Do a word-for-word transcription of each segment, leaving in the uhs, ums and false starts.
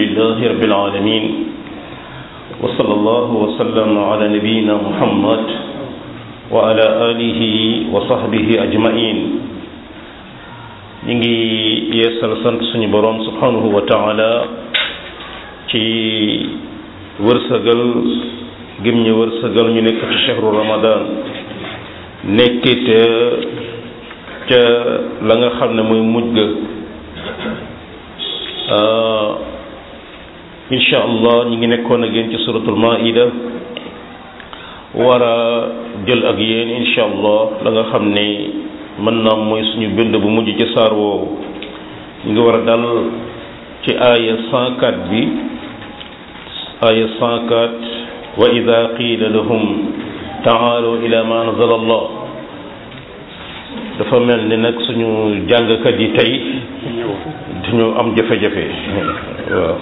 لله رب العالمين وصلى الله وسلم على نبينا محمد وعلى آله وصحبه أجمعين نيجي يسال سنت سني بروم سبحانه وتعالى ci wërsëgal gim ñu wërsëgal ñu nekk ci shahru ramadan nekkit ca la nga xam ne mooy mujj ga insha allah ñi ngi nekkoon ak yéen ci suratul maida war a jël ak yéen insha allah la nga xam ne mën naa mooy suñu bind bu mujj ci saar woowu ñu ngi war a dal ci aaya cent quatre bi aaya cent quatre wa ida qiila lahum taalu ila ma anzala allah dafa mel ni nag suñu jàngkat yi tey dañu am jafe-jafe waaw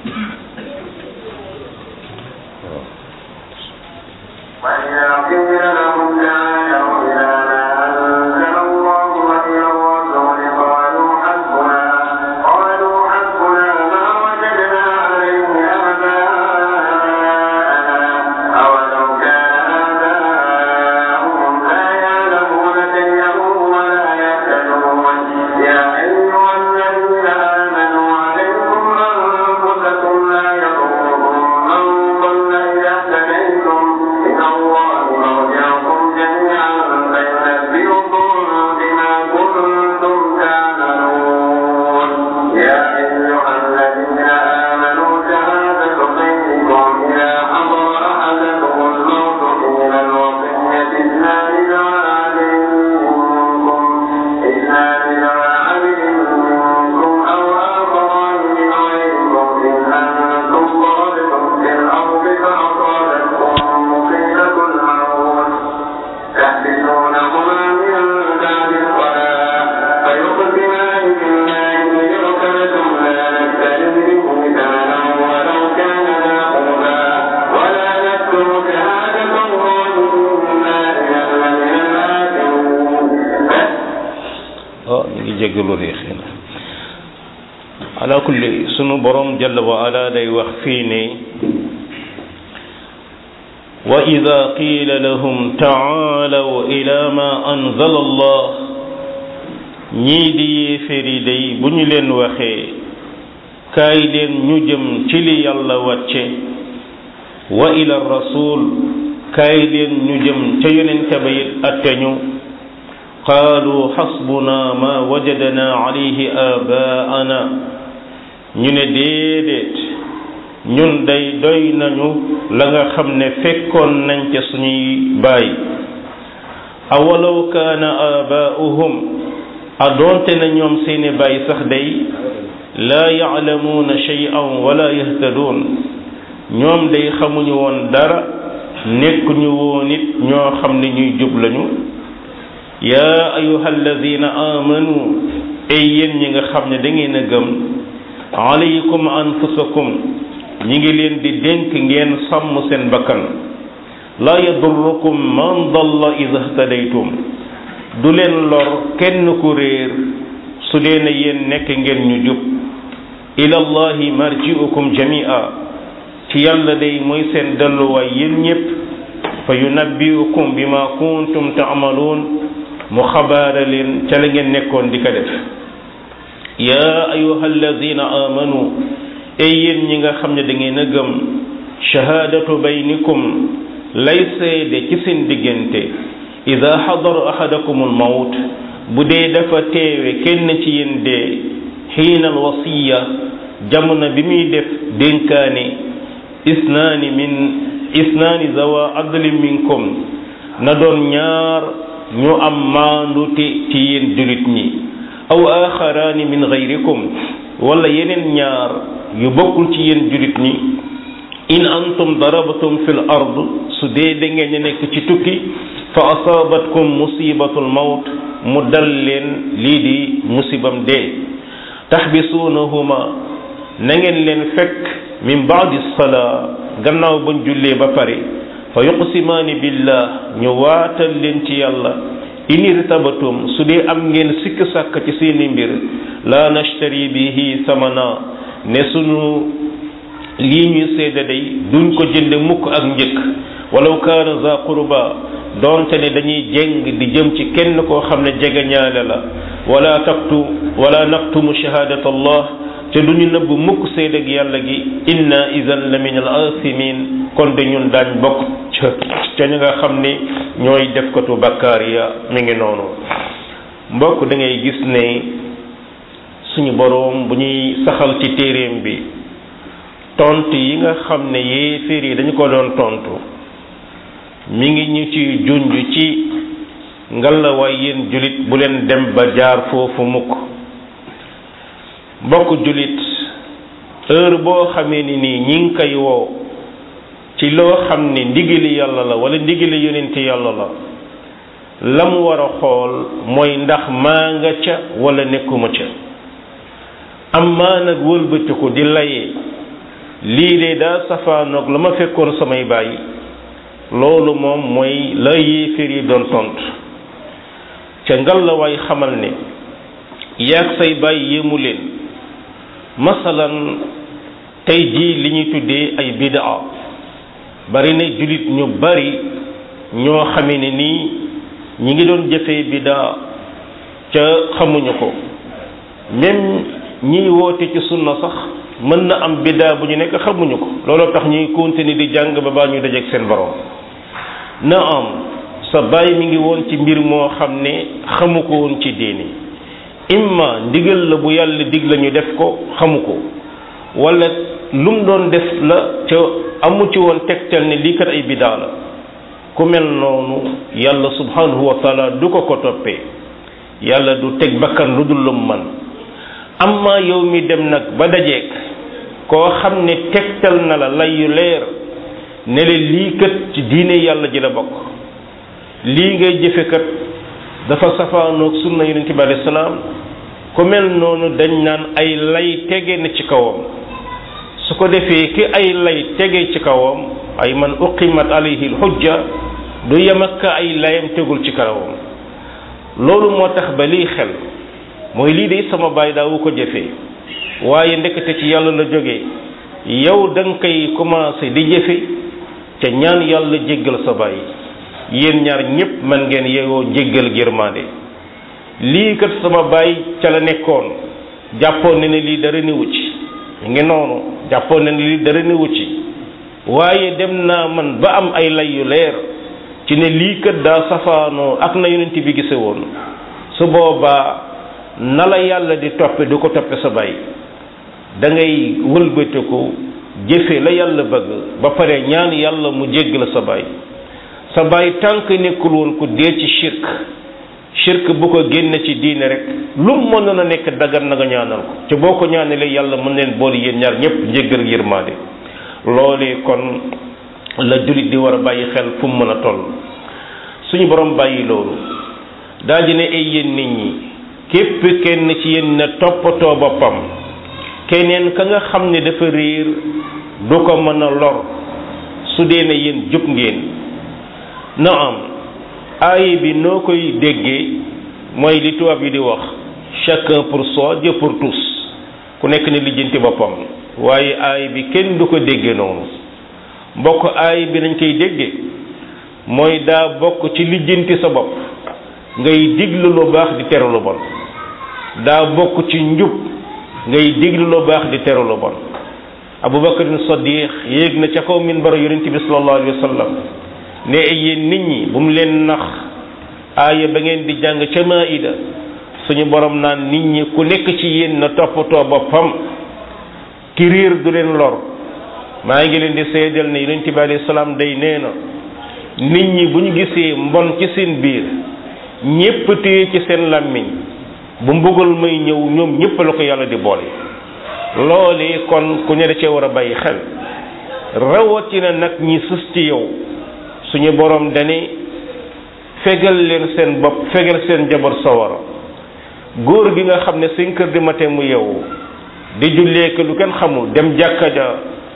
ala kulli sunu borom jalla wa ala day wax fii ne wa ida qiila lahum taalaw ila ma anzala allah ñii di yéeféri day bu ñu leen waxee kaay leen ñu jëm ci li yàlla wàcce wa ila rasul kaay leen ñu jëm ca yonente ba it atteñu qaalu xasbuna ma wajadna alayhi abaana ñu ne déedéet ñun day doy nañu la nga xam ne fekkoon nañ ca suñuy baay awalaw kaana abaa'uhum a doonte na ñoom seeni baay sax day laa ya'lamuuna shay'an wala yahtaduun ñoom day xamuñu woon dara nekkuñu woon it ñoo xam ne ñuy jub lañu yaa ayyuha alladina amanu ay yéen ñi nga xam ne da ngeen a gëm alaykum anfusakum ñi ngi leen di dénk ngeen sàmm seen bakkan laa yadurrukum man dalla idha ihtadaytum du leen lor kenn ku réer su dee ne yéen nekk ngeen ñu jub ila allahi marji'ukum jami'a ci yàlla day mooy seen delluwaay yéen ñépp fa yunabbi'ukum bima kuntum ta'malun mu xabaara leen ca la ngeen nekkoon di ko def yaa ayyuha alladina amanu ay yéen ñi nga xam ne da ngeen a gëm shahaadatu baynikum lay seede ci seen diggante ida xadara ahadakumul mawt bu dee dafa teewe kenn ci yéen dee xiina al wasiya jamono bi muy def dénkaane isnaani min isnaani zawa adlin minkum na doon ñaar ñu am maandute ci yéen julit ñi aw axaraani min gayrikum wala yeneen ñaar yu bokkul ci yéen julit ñi in antum darabtum fil ard su dee da ngeen nekk ci tukki fa asaabatkum musibatul mawt mu dal leen lii di musibam dee taxbisuunahuma na ngeen leen fekk min baadi salaa gannaaw bañ jullee ba pare fa yuqsimaani billah ñu waatal leen ci yàlla in irtabatum su dee am ngeen sikk sàkk ci seeni mbir la nashtari bihi samana ne sunu lii ñuy seede day duñ ko jënde mukk ak njëkk walaw kaana za qurba doonte ne dañuy jéng di jëm ci kenn koo xam ne jegeñaale la wala taktu wala naktumu shahadat allah te duñu nëbb mukk seede ak yàlla gi inna idan la min al asimin kon de ñun daañ bokk ca ca ñi nga xam ni ñooy defkatu bakkaar ya mi ngi noonu mbokk da ngay gis ne suñu boroom bu ñuy saxal ci téeréem bi tontu yi nga xam ne yéeféer yi dañu ko doon tontu mi ngi ñu ci junj ci ngalawaay yéen julit bu leen dem ba jaar foofu mukk mbokk julit heure boo xamee ni nii ñi ngi koy woo ci loo xam ne ndigali yàlla la wala ndigali yonente yàlla la lam war a xool mooy ndax maa nga ca wala nekkuma ca am maa nag wëlbatiku di layee lii de daa safaanoog la ma fekkoon samay bàyyi loolu moom mooy la yéeféer yi doon tontu ca ngal la waay xamal ne yaag say bàyyi yéemu leen masalan tey jii li ñuy tuddee ay bidaa bari na jullit ñu bari ñoo xamee ne nii ñi ngi doon jëfee bidaa ca xamuñu ko même ñiy woote ci sunna sax mën na am bidaa bu ñu nekk xamuñu ko looloo tax ñuy continuer di jàng ba baa ñu dajeek seen borom na am sa baay mi ngi woon ci mbir moo xam ne xamu ko woon ci diini imma ndigal la bu yàlla dig la ñu def ko xamu ko wala lu mu doon def la ca amu ci woon tegtal ne lii kat ay bidaa la ku mel noonu yàlla subhanahu wa taala du ko ko toppee yàlla du teg bakkan lu dul lu mu man amma yow mi dem nag ba dajeek koo xam ne tegtal na la lay yu leer ne le lii kat ci diine yàlla ji la bokk lii ngay jëfe kat dafa safaanoog sunna yonent bi alayhi salaam ku mel noonu dañ naan ay lay tege na ci kawam su ko defee ki ay lay tege ci kawam ay man uqimat alayhi alhujja du yem ak ay layam tegul ci kawam loolu moo tax ba lii xel mooy lii de sama baay daawu ko jëfee waaye ndekete ci yàlla la jógee yow da nga koy commencé di jëfe te ñaan yàlla jéggal sa baay yéen ñaar ñépp man ngeen yeewoo jéggal girmande lii kat sama baay ca la nekkoon jàppoon ne ne lii dara newu ci ngi noonu jàppoon ne ne lii dara newu ci waaye dem naa man ba am ay lay yu leer ci ne lii kat daa safaanoo ak na yonent bi gise woon su boobaa na la yàlla di toppe du ko toppe sa baay da ngay wëlbatiku jëfe la yàlla bëgg ba pare ñaan yàlla mu jéggal sa baay sa baay tànk nekkul woon ku dee ci shirk shirk bu ko génne ci diine rek lu mu mënoon a nekk dagan na nga ñaanal ko te boo ko ñaanalee yàlla mën leen boole yéen ñaar ñëpp njéggal yërmaande loolee kon la jullit di war a bàyyi xel fu mu mën a toll suñu borom bàyyi loolu daal di ne ay yéen nit ñi képp kenn ci yéen na toppatoo boppam keneen ka nga xam ne dafa réer du ko mën a lor su dee ne yéen jub ngeen na am aaya bi noo koy déggee mooy li tubaab yi di wax chacun pour soi Dieu pour tous ku nekk ne lijjanti boppam waaye aaya bi kenn du ko déggee noonu mbokk aaya bi nañ koy déggee mooy daa bokk ci lijjanti sa bopp ngay diglu lu baax di tere lu bon daa bokk ci njub ngay diglu lu baax di tere lu bon Abubakar Sadiq yéeg na ca kaw minbar yonent bi sallallahu alayhi wa sallam ne yéen nit ñi bu mu leen nax aaya ba ngeen di jàng ca Maïda suñu borom naan nit ñi ku nekk ci yéen na toppatoo boppam ki riir du leen lor maa ngi leen di seedal ne yonent bi alayhi salaam day nee na nit ñi bu ñu gisee mbon ci seen biir ñépp téye ci seen làmmiñ bu mbugal may ñëw ñoom ñépp la ko yàlla di boole loole kon ku ne da cee war a bàyyi xel rawatina nag ñi sës ci yow suñu borom dane fegal leen seen bopp fegal seen njaboot sawara góor gi nga xam ne cinq heures du matin mu yeewu di jullee lu kenn xamul dem jàkka ja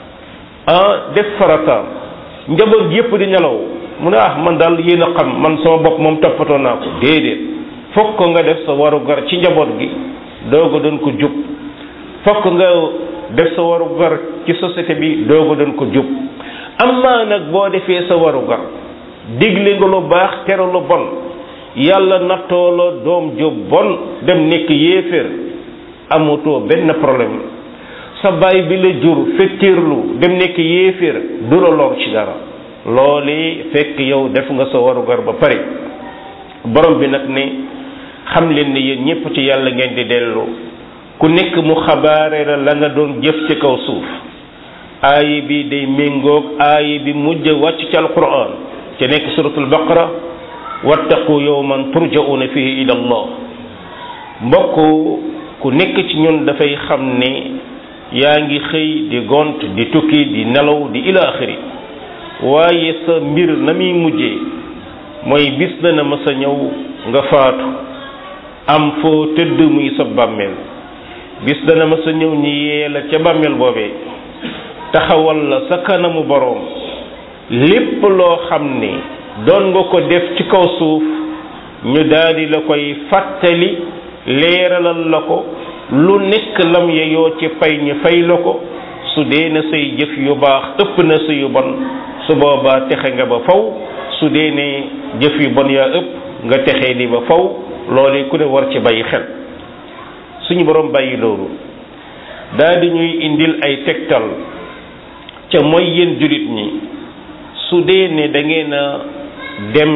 ah def farata njaboot yépp di nelaw mu ne ah man daal yéen a xam man sama bopp moom toppatoo naa ko déedéet fokk nga def sa waru gar ci njaboot gi doog a doon ko jub fokk nga def sa warugar ci société bi dooga doon ko jub amma nag boo defee sa warugar digle nga lu baax tere lu bon yàlla nattoo la doom ju bon dem nekk yéeféer amatoo benn problème sa baay bi la jur fettirlu dem nekk yéeféer du la lor ci dara loole fekk yow def nga sa warugar ba pare borom bi nag ne xam leen ne yéen ñépp ci yàlla ngeen di dellu ku nekk mu xabaare la la nga doon jëf ci kaw suuf aaya bi day méngoog aaya bi mujj wàcc ci alquran te nekk suratul baqara wattaqu yawman turja'una fihi ila allah mbokk ku nekk ci ñun dafay xam ne yaa ngi xëy di gont di tukki di nelaw di ila axiri waaye sa mbir na muy mujjee mooy bis dana ma sa ñëw nga faatu am foo tëdd muy sa bàmmeel bis dana ma sa ñëw ñi yee la ca bàmmeel boobee taxawal la sa kanamu boroom lépp loo xam ne doon nga ko def ci kaw suuf ñu daldi la koy fàttali leeralal la ko lu nekk lam yeyoo ci pay ñu fay la ko su dee na say jëf yu baax ëpp na sa yu bon su boobaa texe nga ba faw su dee ne jëf yu bon yaa ëpp nga texee di ba faw loolu ku ne war ci bàyyi xel suñu borom bàyyi loolu daldi ñuy indil ay tegtal ca mooy yéen jullit ñi su dee ne da ngeen a dem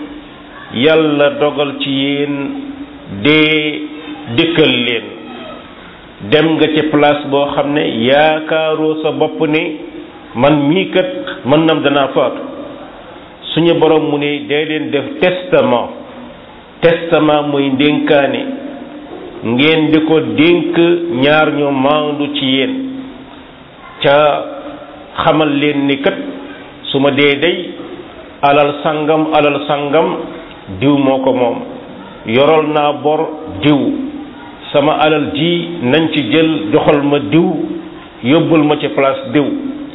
yàlla dogal ci yéen dee dikkal leen dem nga ci place boo xam ne yaakaaroo sa bopp ne man mii kat mën nam danaa faatu suñu borom mu ne dee leen def testament testament muy ndénkaane ngeen di ko dénk ñaar ñu maandu ci yéen ca xamal leen ni kat su ma dee day alal sangam alal sangam diw moo ko moom yoral naa bor diw sama alal ji nañ ci jël joxal ma diw yóbbul ma ci place diw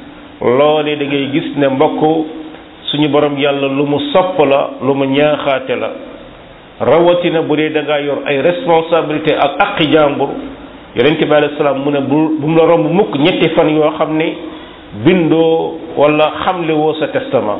loole da ngay gis ne mbokk suñu borom yàlla lu mu sopp la lu mu ñaaxaate la rawatina bu dee da ngaa yor ay responsabilité ak aqi jàmbur yonent bi alayhi salaam mu ne bu bu mu la romb mukk ñetti fan yoo xam ne bindoo wala xamle woo sa testament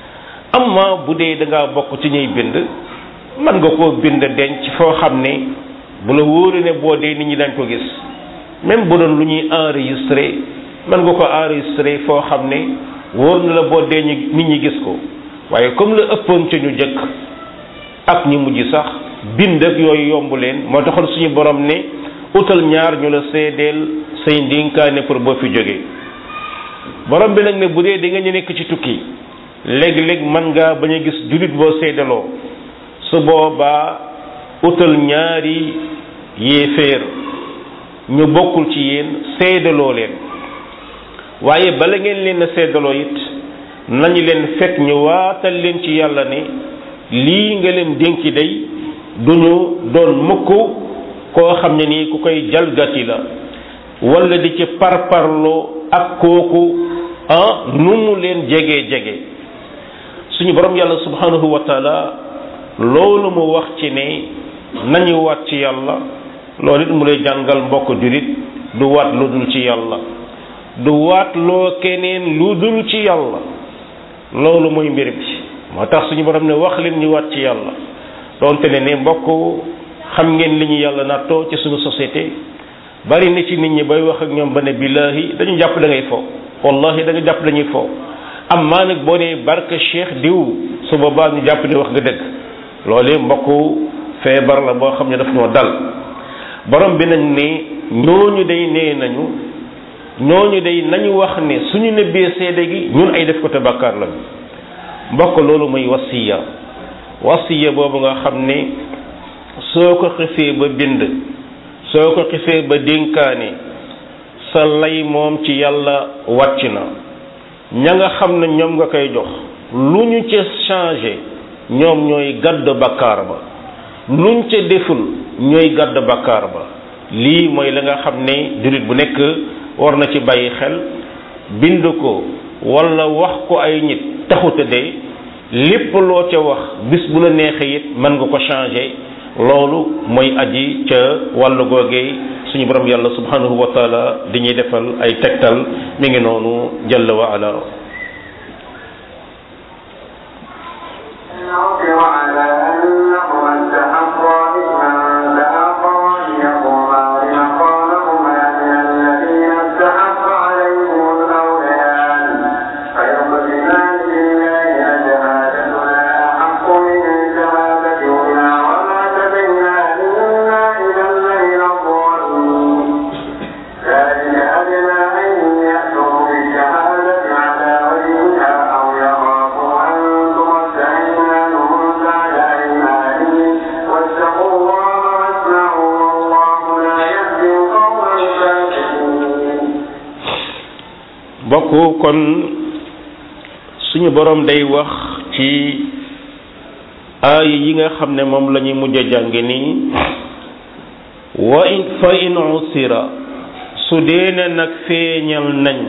amma bu dee da ngaa bokk ci ñuy bind mën nga koo bind denc foo xam ne bu la wóoree ne boo dee nit ñi dañ ko gis même bu doon lu ñuy enregistré mën nga ko enregistré foo xam ne wóor na la boo dee nit ñi gis ko waaye comme la ëppoon ci ñu jëkk ak ñu mujj sax bind ak yooyu yomb leen moo taxoon suñu borom ne utal ñaar ñu la seedeel say ndénkaane pour boo fi jógee borom bi nag ne bu dee da nga ñu nekk ci tukki léeg-léeg mën ngaa bañ a gis jullit boo seedaloo su boobaa utal ñaari yéeféer ñu bokkul ci yéen seedaloo leen waaye bala ngeen leen a seedaloo it nañu leen fekk ñu waatal leen ci yàlla ne lii nga leen dénki day duñu doon mukk koo xam ne nii ku koy jalgati la wala di ci parparloo ak kooku ah nu mu leen jege jege suñu borom yàlla subhanahu wa taala loolu mu wax ci ne nañu waat ci yàlla loolu it mu lay jàngal mbokk julit du waat lu dul ci yàlla du waat loo keneen lu dul ci yàlla loolu mooy mbir bi moo tax suñu borom ne wax leen ñu waat ci yàlla doonte ne ne mbokk xam ngeen li ñu yàlla nattoo ci suñu société bari na ci nit ñi bay wax ak ñoom ba ne billahi dañu jàpp da ngay fo wallahi da nga jàpp dañuy fo am maa nag boo nee barke cheikh diw su boobaa ñu jàpp ne wax nga dëgg loolee mbokk feebar la boo xam ne daf ñoo dal borom bi nag ne ñooñu day nee nañu ñooñu day nañu wax ne suñu nebbee seede gi ñun ay def ko te bàkkaar la mbokk loolu mooy wasiya wasiya boobu nga xam ne soo ko xisee ba bind soo ko xisee ba dénkaane sa lay moom ci yàlla wàcc na ña nga xam ne ñoom nga koy jox lu ñu ca changé ñoom ñooy gàdd bakkaar ba luñ ca deful ñooy gàdd bakkaar ba lii mooy la nga xam ne jullit bu nekk war na ci bàyyi xel bind ko wala wax ko ay nit taxuta de lépp loo ca wax bis bu la neexee it mën nga ko changé loolu mooy aji ca wàllu googee suñu borom yàlla subhanahu wa taala di ñuy defal ay tegtal mi ngi noonu jalla wa ala bokk kon suñu borom day wax ci aay yi nga xam ne moom la ñuy mujj a jàng nii wa in fa in usira su deene nag feeñal nañ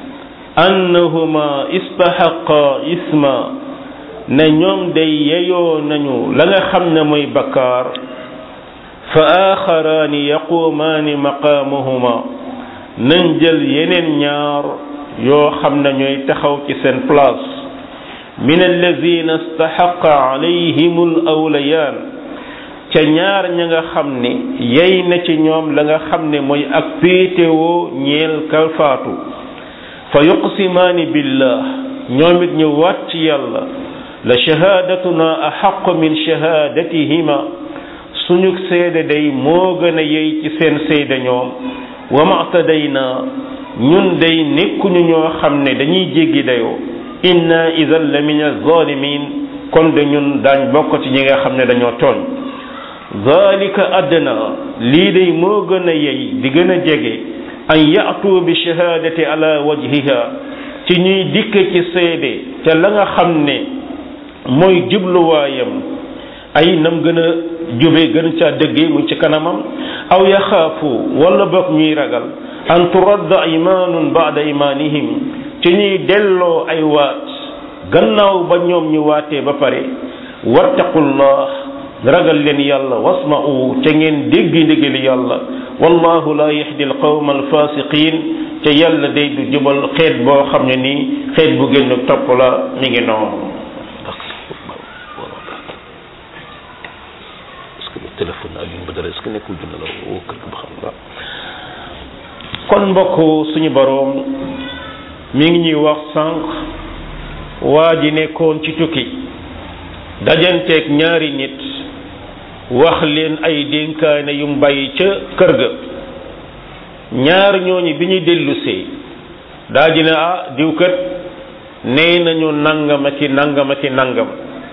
annahuma istahaqa isma ne ñoom day yeyoo nañu la nga xam ne mooy bakkaar fa axaraani yaqumaani maqaamahuma nañ jël yeneen ñaar yoo xam ne ñooy taxaw ci seen place min allazina stahaqa alayhimul awlayaan ca ñaar ña nga xam ne yey na ci ñoom la nga xam ne mooy ak péetewoo ñeel kalfaatu fa yuqsimaani billah ñoom it ñu waat ci yàlla la shahaadatuna ahaqu min shahaadatihima suñu seede day moo gën a yey ci seen seede ñoom wa ma'tadayna ñun day nekkuñu ñoo xam ne dañuy jéggi dayoo inna idan la min az-zalimin kon de ñun daañ bokk ci ñi nga xam ne dañoo tooñ zalika adna lii day moo gën a yey di gën a jege an ya'tu bi shahadati ala wajhiha ci ñuy dikk ci seede te la nga xam ne mooy jubluwaayam ay nam gën a jube gën caa dëggee mu ci kanamam aw yaxaafu wala boog ñuy ragal an turadda imaanun ba'da imaanihim ci ñuy delloo ay waat gannaaw ba ñoom ñu waatee ba pare wattaqullah ragal leen yàlla wasma'u te ngeen dégg ndigali yàlla wallahu la yahdi alqawma alfasiqin te yàlla day du jubal xeet boo xam ne nii xeet bu génn topp la mi ngi noonu téléphone Alioune Badara est-ce que nekkul dina la woo kër ba xam nga kon mbokk suñu boroom mi ngi ñuy wax sànq waa ji nekkoon ci tukki dajanteeg ñaari nit wax leen ay dénkaane yum bàyyi ca kër ga ñaar ñooñu bi ñuy dellusee daa ji ne ah diwkat nee nañu nangamati nangamati nangam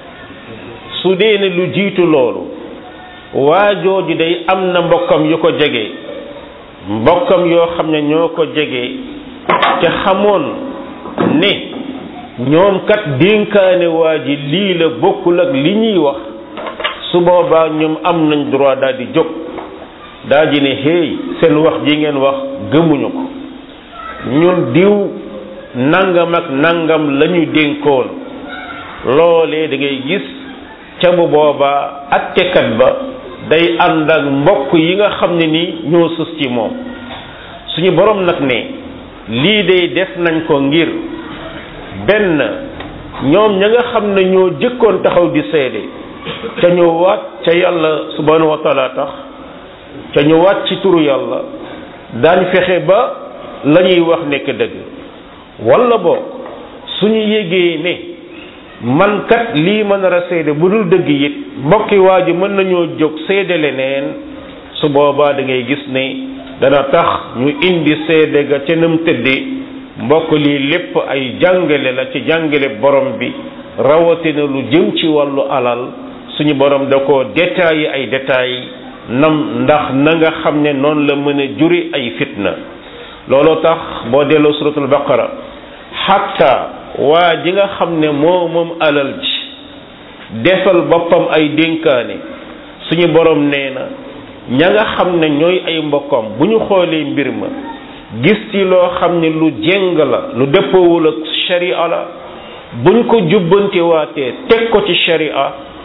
su dee ne lu jiitu loolu waa jooju day am na mbokkam yu ko jege mbokkam yoo xam ne ñoo ko jege te xamoon ne ñoom kat dénkaane waa ji lii la bokkul ak li ñuy wax su boobaa ñoom am nañ droit daal di jóg daal di ne hey seen wax ji ngeen wax gëmuñu ko ñun diw nangam ak nangam la ñu dénkoon loolee da ngay gis ca bu boobaa attekat ba day ànd ak mbokk yi nga xam ne ni ñoo sus ci moom suñu borom nag ne lii day def nañ ko ngir benn ñoom ña nga xam ne ñoo jëkkoon taxaw di seede ca ñu waat ca yàlla subhanahu wa taala tax ca ñu waat ci turu yàlla daañ fexe ba la ñuy wax nekk dëgg wala boog suñu yégee ne man kat lii ma nar a seede bu dul dëgg it mbokki waa ji mën nañoo jóg seede leneen su boobaa da ngay gis ne dana tax ñu indi seede ga ca nam tëdde mbokk lii lépp ay jàngale la ci jàngale borom bi rawatina lu jëm ci wàllu alal suñu borom da ko détaillé ay détails nam ndax na nga xam ne noonu la mën a juri ay fitna looloo tax boo delloo suratul baqara hatta waa ji nga xam ne moo moom alal ji defal boppam ay dénkaane suñu borom nee na ña nga xam ne ñooy ay mbokkam bu ñu xoolee mbir ma gis ci loo xam ne lu jéng la lu dëppoowul ak sharia la buñ ko jubbanti waatee teg ko ci sharia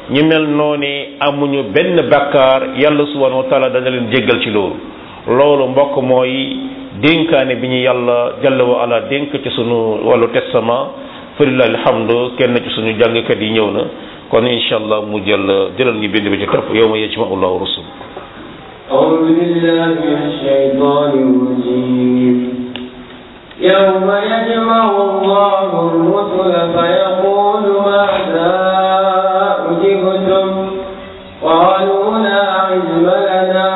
ñu mel noone amuñu benn bakkaar yàlla subhanahu wa taala dana leen jéggal ci loolu loolu mbokk mooy dénkaane bi ñu yàlla jalla wa ala dénk ci sunu wàllu testament falillahi alhamdu kenn ci suñu jàngkat yi ñëw na kon insha allah mu jël jëlal ñu bind bi ci topp yawma yajma'u allahu rusul أعوذ بالله من الشيطان الرجيم يوم يجمع الله الرسل فيقول ماذا أجبتم قالوا لا علم لنا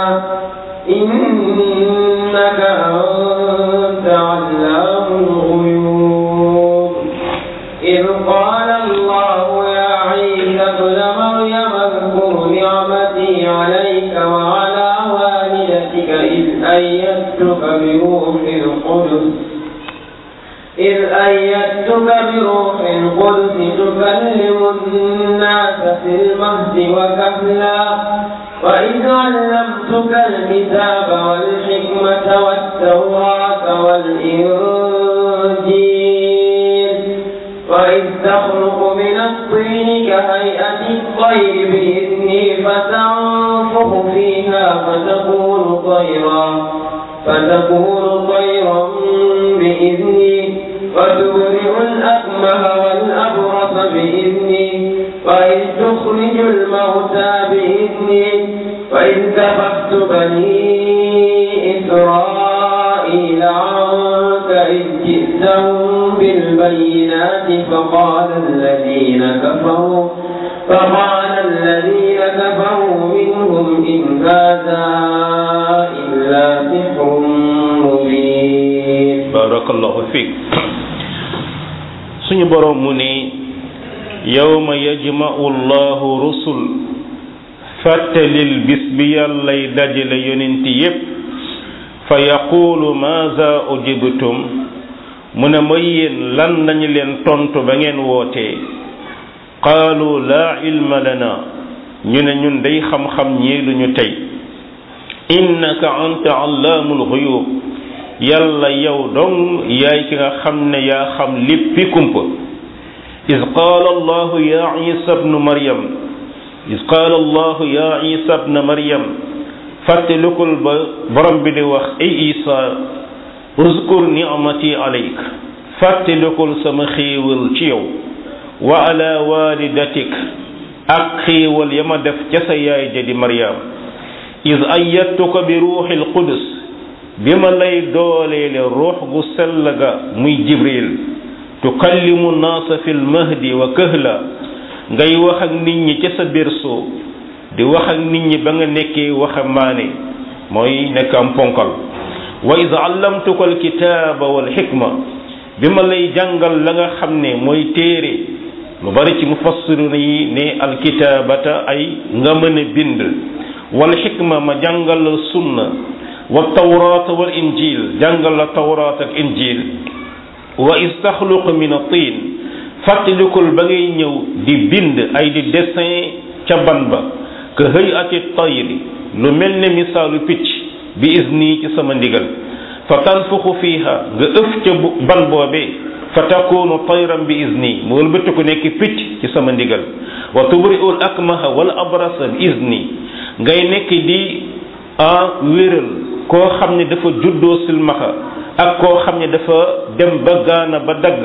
إنك أنت علام الغيوب إذ قال الله يا عيسى ابن مريم اذكر نعمتي عليك وعلى والدتك إذ أيدتك بروح القدس إذ أيدتك بروح القدس تكلم الناس في المهد وكهلا وإذ علمتك الكتاب والحكمة والتوراة والإنجيل وإذ تخلق من الطين كهيئة الطير بإذني فتنفخ فيها فتكون طيرا فتكون طيرا بإذني وتبرئ الأكمه والأبرص بإذني وإذ تخرج الموتى بإذني وإذ كففت بني إسرائيل عنك إذ جئتهم بالبينات فقال الذين كفروا فقال الذين كفروا منهم إن هذا إلا سحر مبين بارك الله فيك suñu borom mu ne yawma yajma'u allahu rusul fàttalil bis bi yàllay dajale yonenti yépp fa yaqulu maaza ujibtum mu ne mooy yéen lan lañu leen tontu ba ngeen wootee qaalu laa ilma lana ñu ne ñun day xam-xam ñii luñu tey innaka anta allaamul ghuyub yàlla yow dong yaay ki nga xam ne yaa xam léppi kumpa iz qaala allahu ya isa ibnu maryam iz qaala allahu ya isa ibnu maryam fàttalikul ba borom bi di wax ay isa uzkur ni'mati alayk fàttalikul sama xéewal ci yow wa ala walidatik ak xéewal ya ma def ca sa yaay ja di maryam iz ayyadtuka bi ruuxil qudus bi ma lay dooleele ruux gu sell ga muy jibril tukallimu naasa fil mahdi wa kahla ngay wax ak nit ñi ca sa berceau di wax ak nit ñi ba nga nekkee waxambaane mooy nekk am ponkal wa iz allamtuka alkitaaba wal xikma bi ma lay jàngal la nga xam ne mooy téere lu bari ci mufassiruna yi ne alkitaabata ay nga mën a bind wal xikma ma jàngal la sunna wa tawraata wal injil jàngal la tawraat ak injil wa is taxluqu min at-tiin fàttalikul ba ngay ñëw di bind ay di dessin ca ban ba ka hay'ati tayri lu mel ne misaalu picc bi izni ci sama ndigal fa tanfuxu fiiha nga ëf ca ban boobee fa takunu tayran bi izni mu wëlbati ko nekk picc ci sama ndigal wa tubri'u al-akmaha wal abrasa bi izni ngay nekk di a wéral koo xam ne dafa juddoo silmaxa ak koo xam ne dafa dem ba gaana ba dagg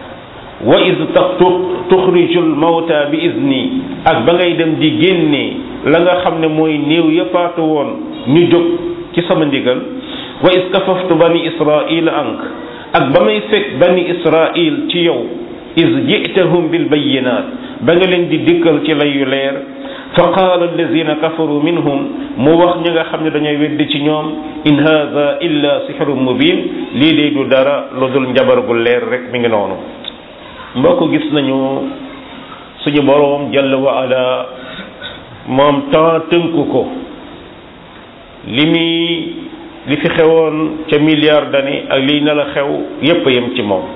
wa iz tuxrijul mawta bi izni ak ba ngay dem di génne la nga xam ne mooy néew yëppaatu woon ñu jóg ci sama ndigal wa iz kafaftu bani israil ank ak ba may fekk bani israil ci yow iz ji'tahum bil bayyinaat ba nga leen di dikkal ci layu leer fa qaala allazina kafaru minhum mu wax ñi nga xam ne dañooy weddi ci ñoom in haada illa sihrun mubin lii de du dara lu dul njabar gu leer rek mi ngi noonu mbokk gis nañu suñu boroom jalla wa ala moom temps tënku ko li muy li fi xewoon ca milliard d'années ak liy na la xew yépp yem ci moom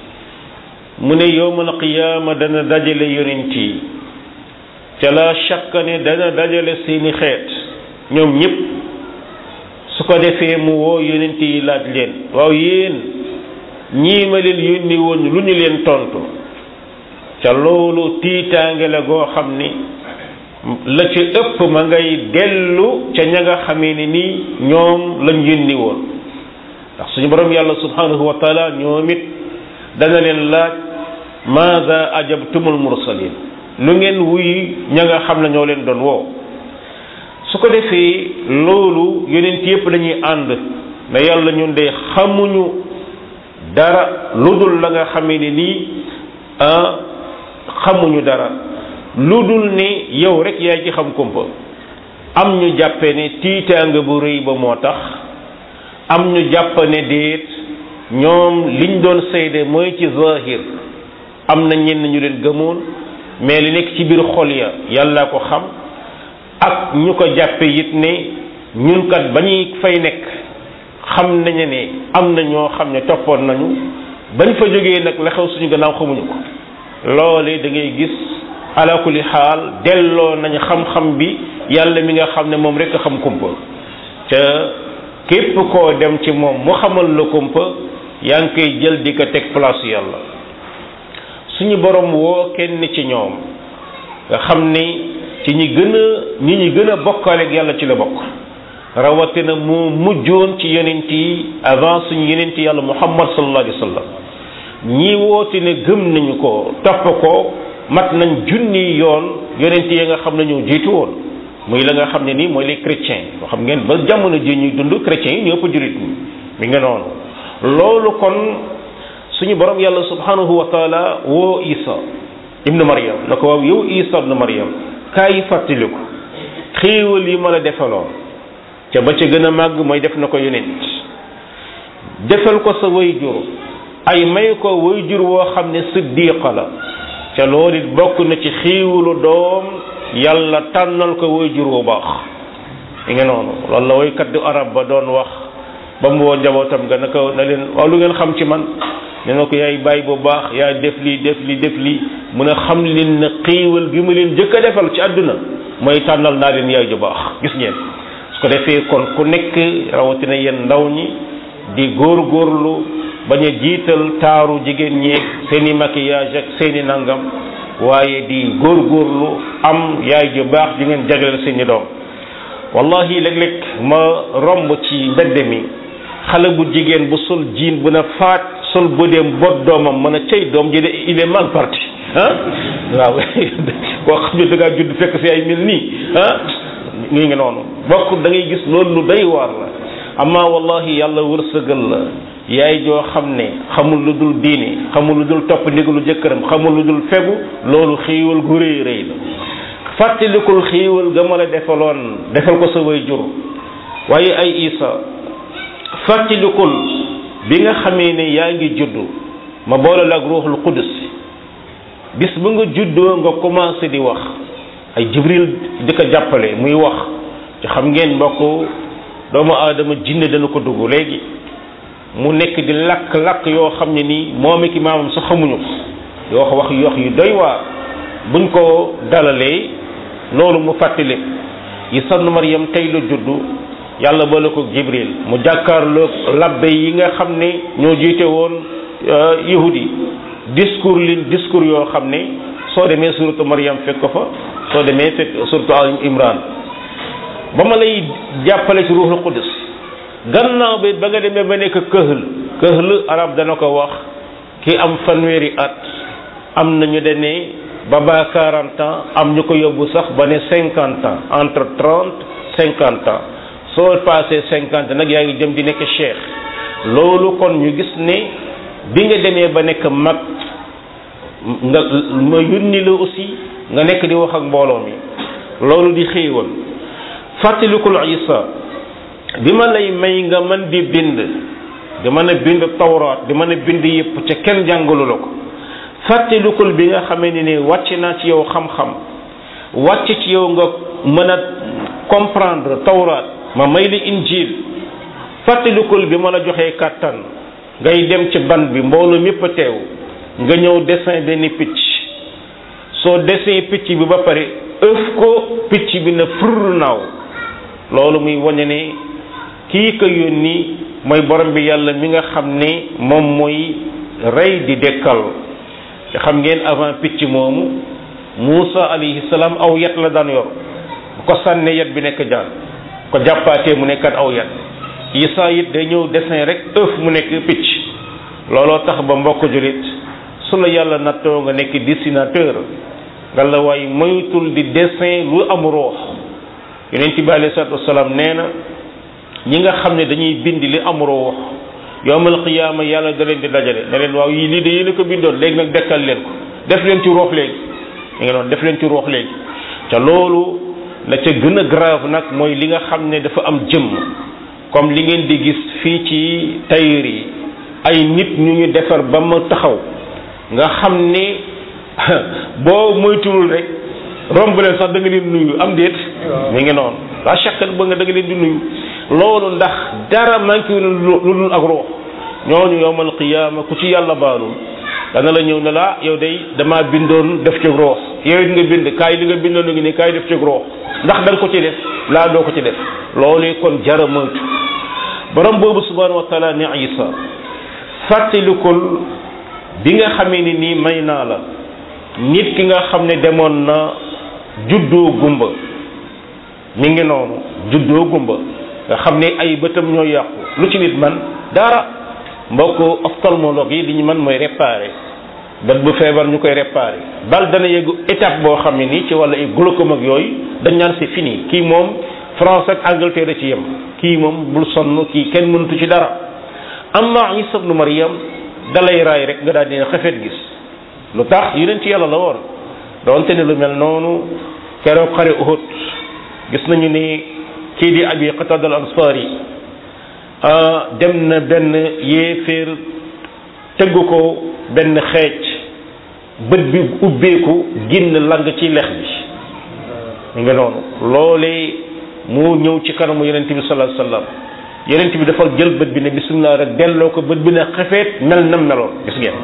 mu ne yawmal qiyaama dana dajale yonent yi ca la shakka ne dana dajale seeni xeet ñoom ñëpp su ko defee mu woo yonent yi laaj leen waaw yéen ñii ma leen yónni woon lu ñu leen tontu ca loolu tiitaange la goo xam ni la ci ëpp ma ngay dellu ca ña nga xamee ni nii ñoom lañ yónni woon ndax suñu borom yàlla subhanahu wa taala ñoom it dana leen laaj maada ajabtumul mursalin lu ngeen wuy ña nga xam ne ñoo leen doon woo su ko defee loolu yonent yépp dañuy ànd na yàlla ñun de xamuñu dara lu dul la nga xamee ni nii ah xamuñu dara lu dul ne yow rek yaay ci xam kumpa am ñu jàppe ne tiitaanga bu rëy ba moo tax am ñu jàpp ne déet ñoom liñ doon seede mooy ci zahir am na ñenn ñu leen gëmoon mais li nekk ci biir xol ya yàlla ko xam ak ñu ko jàppe it ne ñun kat ba ñuy fay nekk xam nañu ne am na ñoo xam ne toppoon nañu bañ fa jógee nag la xew suñu gannaaw xamuñu ko loole da ngay gis ala kulli xaal delloo nañ xam-xam bi yàlla mi nga xam ne moom rek a xam kumpa ca képp koo dem ci moom mu xamal la kumpa yaa ngi koy jël di ko teg place yàlla suñu borom woo kenn ci ñoom nga xam ni ci ñi gën a ñi ñi gën a bokkaaleeg yàlla ci la bokk rawatina mu mujjoon ci yonent yi avant suñu yonent yàlla muhammad sallallahu alayhi wa sallam ñi woote ne gëm nañu ko topp ko mat nañ junni yoon yonent yi nga xam ne ñoo jiitu woon muy la nga xam ne nii mooy les chrétiens boo xam ngeen ba jamono ji ñuy dund chrétiens yi ñoo ëpp jurit ñi mi nga noonu loolu kon suñu borom yàlla subhanahu wa taala woo isa ibnu maryam na ko waaw yow isa ibnu maryam kaay fàttaliku xéewal yi ma la defaloon ca ba ca gën a màgg mooy def na ko yonent defal ko sa wayjur ay may ko wayjur woo xam ne siddiqa la ca loolu it bokk na ci xéewalu doom yàlla tànnal ko wayjur wu baax li nga noonu loolu la waykat du arab ba doon wax ba mu woo njabootam nga na ko na leen waaw lu ngeen xam ci man ne na ko yaay bàyyi bu baax yaay def lii def lii def lii mun a xam leen ne xéewal gi mu leen jëkk a defal ci àdduna mooy tànnal naa leen yaay ju baax gis ngeen su ko defee kon ku nekk rawatina yéen ndaw ñi di góorgóorlu bañ a jiital taaru jigéen ñi seeni maquillage ak seeni nangam waaye di góorgóorlu am yaay ju baax di ngeen jagleel seeni doom wallahi léeg-léeg ma romb ci mbedd mi xale bu jigéen bu sol jiin bu na faat sol bëdeem bot doomam mën a cay doom ji de il est mal parti ah waaw koo xam ne da ngaa judd fekk fi ay mel nii ah ngi ngi noonu bokk da ngay gis loolu lu doy waar la amma wallahi yàlla wërsëgal la yaay joo xam ne xamul lu dul diine xamul lu dul topp ndigalu jëkkëram xamul lu dul fegu loolu xéewal gu rëy rëy la fàttalikul xéewal ga ma la defaloon defal ko sa way jur waaye ay isa fàttalikul bi nga xamee ne yaa ngi juddu ma boole la ak ruuxul qudus bis bu nga juddoo nga commencé di wax ay jibril di ko jàppale muy wax ci xam ngeen mbokk doomu aadama jinne dana ko dugg léegi mu nekk di lakk-lakk yoo xam ne nii moom ak maamam sax xamuñu ko di wax wax yu wax yu doy waar buñ ko dalalee loolu mu fàttali Isa ibn Maryam tey la juddu yàlla boole ko jibril mu jàkkaarloog labbe yi nga xam ne ñoo jiite woon yahudi discours lin discours yoo xam ne soo demee suratu Maryam fekk ko fa soo demee fekk suratu al Imran ba ma lay jàppale ci ruuxul qudus gannaaw bi ba nga demee ba nekk këhl këhl arab dana ko wax ki am fanweeri at am nañu dene ba ba quarante ans am ñu ko yóbbu sax ba ne cinquante ans entre trente cinquante ans soo passé cinquante nag yaa ngi jëm di nekk cheikh loolu kon ñu gis ne bi nga demee ba nekk mag nga ma yónni la aussi nga nekk di wax ak mbooloo mi loolu di xéewal fàttalikul Isa bi ma lay may nga mën di bind di mën a bind tawraat di mën a bind yëpp ca kenn jàngalu la ko fàttalikul bi nga xamee ne ni wàcc naa ci yow xam-xam wàcc ci yow nga mën a comprendre tawraat ma may li injil fàttalikul bi ma la joxee kàttan ngay dem ci ban bi mbooloo mépp a teew nga ñëw dessin benn picc soo dessin picc bi ba pare ëf ko picc bi na fur naaw loolu muy wañe ne kii ko yónni mooy borom bi yàlla mi nga xam ne moom mooy rey di dekkal te xam ngeen avant picc moomu Muusa alayhi salaam aw yat la daan yor bu ko sànnee yat bi nekk jaan ko jàppaatee mu nekkat aw yat Isa it day ñëw dessin rek ëf mu nekk picc looloo tax ba mbokk julit su la yàlla nattoo nga nekk dessinateur nga la waay moytul di dessin lu am ruux yonent bi alayhi salaatu wasalaam nee na ñi nga xam ne dañuy bind li am ruux yawmal qiyaama yàlla da leen di dajale ne leen waaw yii lii de yéen a ko bindoon léegi nag dekkal leen ko def leen ci ruux léegi li nga doon def leen ci ruux léegi ca loolu la ca gën a grave nag mooy li nga xam ne dafa am jëmm comme li ngeen di gis fii ci tailleur yi ay nit ñu ñu defar ba mu taxaw nga xam ni boo moytuwul rek romb leen sax da nga leen nuyu am déet mi ngi noonu la chaque ba nga da nga leen di nuyu loolu ndax dara manqué lu dul ak ruux ñooñu yawmal qiyaama ku ci yàlla baalul dana la ñëw ne la yow day damaa bindoon def ci ruux yow it nga bind kaay li nga bindoon ngi ne kaay def ci ruux ndax da nga ko ci def laa doo ko ci def loolu kon jara moytu borom boobu subhanahu wa taala ne Isa fàttalikul bi nga xamee ni nii may naa la nit ki nga xam ne demoon na juddoo gumba mi ngi noonu juddoo gumba nga xam ne ay bëtam ñoo yàqu lu ci nit man dara mbokk ophtalmologue yi li ñu man mooy réparer bët bu feebar ñu koy réparer bal dana yeggu étape boo xam ne nii ci wàllu ay glaucome ak yooyu dañ naan c'est fini kii moom France ak Angleterre ci yem kii moom bul sonn kii kenn mënatu ci dara amma Isa ibnu Maryam dalay raay rek nga daal dina xefet gis lu tax yonent ci yàlla la woon doonte ne lu mel noonu keroog xare Uhud gis nañu ni kii di Abi Qatada al-Ansari dem na benn yéeféer tëgg ko benn xeej bët bi ubbeeku génn lang ci lex bi nga noonu loolee mu ñëw ci kanamu yonent bi sallallahu alayhi wasallam yonent bi dafa jël bët bi ne bismillah rek delloo ko bët bi ne xefeet mel nam meloon gis ngeen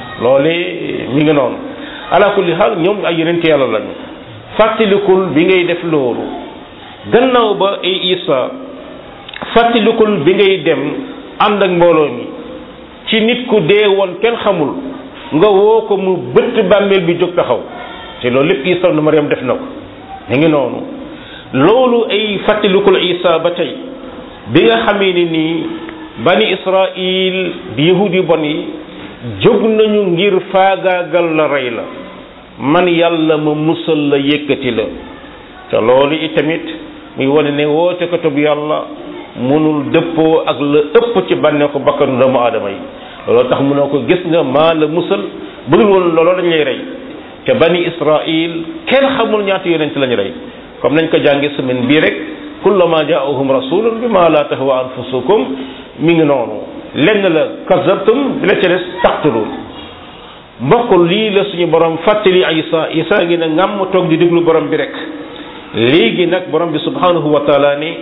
loolee mi ngi noonu ala kulli xaal ñoom ay yonent yàlla lañu fàttalikul bi ngay def loolu gannaaw ba ay Isa fàttalikul bi ngay dem ànd ak mbooloo mi ci nit ku dee woon kenn xamul nga woo ko mu bëtt bàmmeel bi jóg taxaw te loolu lépp Isa ibn Maryam def na ko mi ngi noonu loolu ay fàttalikul Isa ba tey bi nga xamee ni nii bani Israil di yahudi bon yi jóg nañu ngir faagaagal la rey la man yàlla ma musal la yëkkati la te loolu itamit muy wane ne woote ko tob yàlla mënul dëppoo ak la ëpp ci bànneexu bakkanu doomu aadama yi looloo tax mu ne ko gis nga maa la musal bu dul woon looloo dañ lay rey te bani Israil kenn xamul ñaata yonent lañu rey comme nañ ko jàngi semaine bii rek kullama jaahum rasulun bima la tahwa anfusukum mi ngi noonu lenn la kazabtum la ca des taqtulun mbokk lii la suñu borom fàttali Isa Isa ngi ne ngàmm toog di déglu borom bi rek léegi nag borom bi subhanahu wa taala ni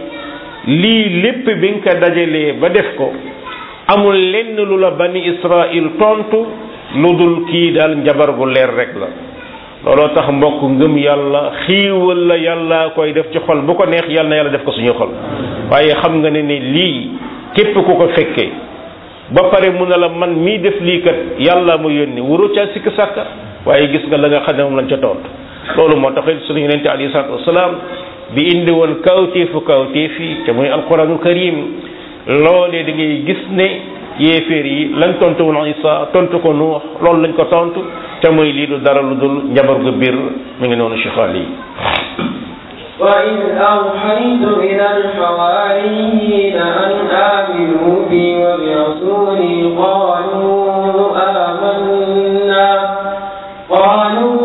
lii lépp bi nga ko dajalee ba def ko amul lenn lu la bani Israil tontu lu dul kii daal njabar gu leer rek la looloo tax mbokk ngëm yàlla xiiwal la yàlla koy def ci xol bu ko neex yàlla na yàlla def ko suñu xol waaye xam nga ne ni lii képp ku ko fekkee ba pare mu ne la man mii def lii kat yàlla ma yónni waroo caa sikk sàkka waaye gis nga la nga xam ne moom lañ ca tontu loolu moo tax suñu yonente alayhi salaatu wasalaam bi indi woon kawteefu kawteef yi te muy alquranul karim loolee da ngay gis ne yéeféer yi lañ tontu woon Isa tontu ko Nuux loolu lañ ko tontu te mooy lii du dara lu dul njabar gu biir mi ngi noonu Cheikh yi وإذ أوحيت إلى الحواريين أن آمنوا بي وبرسولي قالوا آمنا قالوا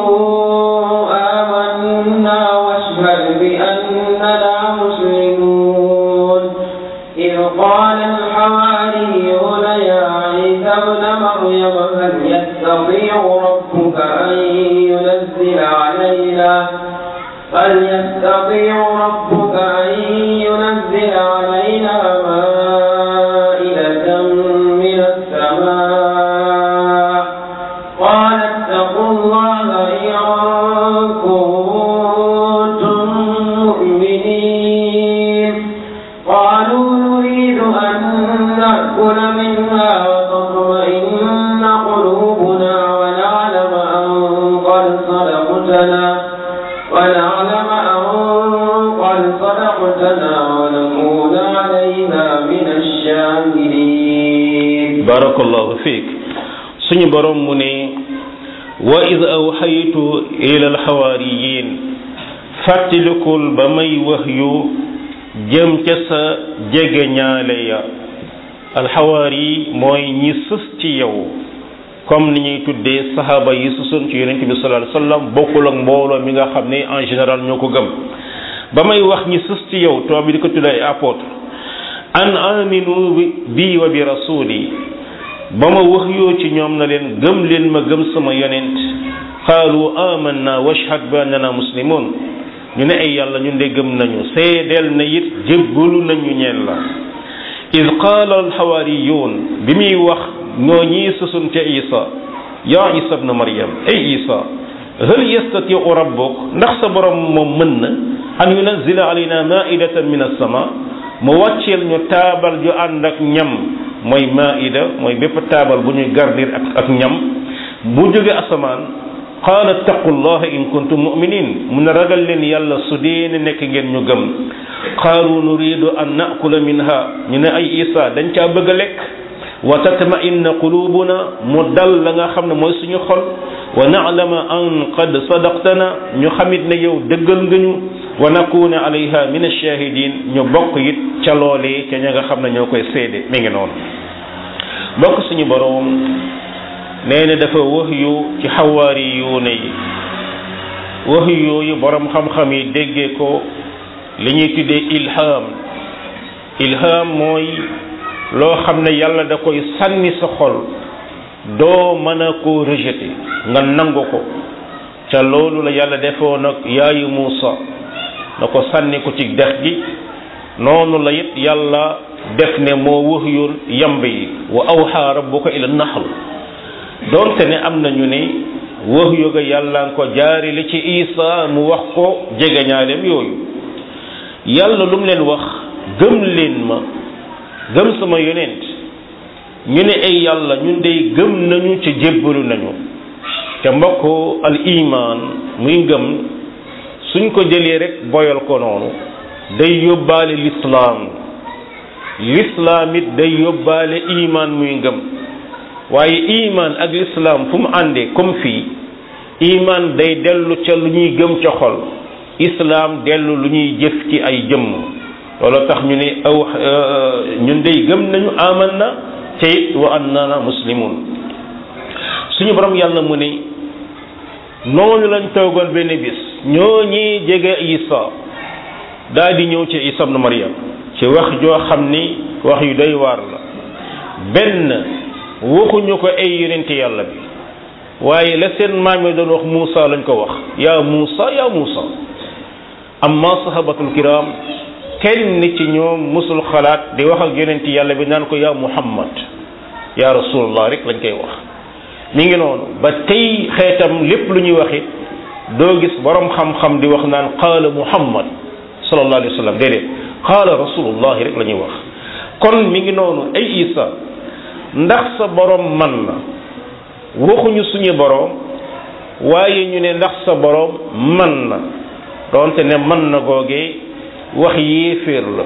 آمنا واشهد بأننا مسلمون إذ قال الحواريون يا عيسى ابن مريم هل يستطيع ربك أن ينزل علينا هل يستطيع ربك أن ينزل علينا مائدة من السماء قال اتقوا الله إن كنتم مؤمنين قالوا نريد أن نأكل منها وتطمئن قلوبنا ونعلم أن قد صدقنا barakallahu fiik suñu borom mu ne wa id awxaytu ila alxawaariyin fàttalikul ba may wax yu jëm ca sa jege ñaale ya alxawaari mooy ñi sës ci yow comme ni ñuy tuddee saxaaba yi sësoon ci yonent bi sallallahu alayhi wasallam bokkul ak mbooloo mi nga xam ne en général ñoo ko gëm ba may wax ñi sës ci yow tubaab bi di ko tuddee ay apôtre an aminu bi wa bi rasuli ba ma wax yoo ci ñoom na leen gëm leen ma gëm sama yonent qaalu amanna washhad bi annana muslimun ñu ne ay yàlla ñun de gëm nañu seedeel na it jébbalu nañu ñeen la id qaala alxawaariyuun bi muy wax ñoo ñii sësun ca isa yaa isa bna maryam ay isa hal yastatiu rabbuk ndax sa borom moom mën na an yunazila alayna maidatan min alsama mu wàcceel ñu taabal ju ànd ak ñam mooy maida mooy bépp taabal bu ñuy gardir ak ak ñam bu jóge asamaan qaala ittaqullaha in kuntum muminin mun a ragal leen yàlla su dee ne nekk ngeen ñu gëm qaalu nuridu an naakula minha ñu ne ay isa dañ caa bëgg a lekk wa tatma'inna qulubuna mu dal la nga xam ne mooy suñu xol wa na'lama an qad sadaqtana ñu xamit ne yow dëggal nga ñu wa nakuna alayha min ash-shahidin ñu bokk it ca loolee ca ña nga xam ne ñoo koy seede mi ngi noonu bokk suñu boroom nee na dafa wax yu ci xawaari yuune yi wax yooyu borom xam-xam yi déggee ko li ñuy tuddee ilham ilham mooy loo xam ne yàlla da koy sànni sa xol doo mën a koo rejeter nga nangu ko ca loolu la yàlla defoon ak yaayu Muusa na ko sànni ko ci dex gi noonu la it yàlla def ne moo wax yoon yamb yi wa awha rabbuka ila nahl doonte ne am nañu ne wax yoga yàlla nga ko jaari li ci Isa mu wax ko jegeñaaleem yooyu yàlla lu mu leen wax gëm leen ma gëm sama yonent ñu ne ay yàlla ñun dey gëm nañu ci jébbalu nañu te mbokk al iman muy ngëm suñ ko jëlee rek boyal ko noonu day yóbbaale lislaam lislaam it day yóbbaale iman muy ngëm waaye iman ak lislaam fu mu àndee comme fii iman day dellu ca lu ñuy gëm ca xol islaam dellu lu ñuy jëf ci ay jëmm loolu tax ñu ne aw ñun day gëm nañu aman na te it wa annana muslimun suñu borom yàlla mu ne noonu lañ toogoon benn bis ñoo ñi jege Isa daal di ñëw ci Isa ibn Maryam ci wax joo xam ni wax yu doy waar la benn waxuñu ko ay yonente yàlla bi waaye la seen maam yi doon wax Muusa lañ ko wax yaa Muusa yaa Muusa amma sahabatul kiram kenn ci ñoom musul xalaat di wax ak yonente yàlla bi naan ko yaa Muhammad yaa rasulullah rek lañ koy wax mi ngi noonu ba tey xeetam lépp lu ñuy wax it doo gis borom xam-xam di wax naan qaala Muhammad sallallahu alayhi wa sallam déedéet qaala rasulullah rek la ñuy wax kon mi ngi noonu ay Isa ndax sa borom man na waxuñu suñu borom waaye ñu ne ndax sa borom man na doonte ne man na googee wax yéeféer la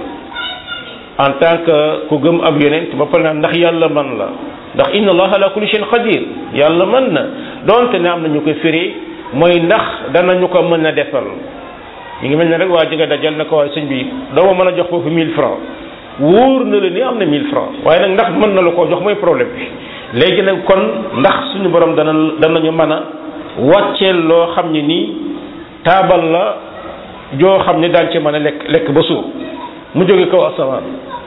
en tant que ku gëm ab yonent ba pare naan ndax yàlla man la ndax inna allaha ala kulli shay'in qadir yàlla man na doonte ne am na ñu koy firi mooy ndax danañu ko mën a defal ñu ngi mel ne rek waa ji nga dajal na ko waaye sëñ bi doo ma mën a jox foofu mille francs wóor na la ni am na mille francs waaye nag ndax mën na la koo jox mooy problème bi léegi nag kon ndax suñu borom dana danañu mën a wàcceel loo xam ne nii taabal la joo xam ne daan ci mën a lekk lekk ba suur mu jóge kaw asamaan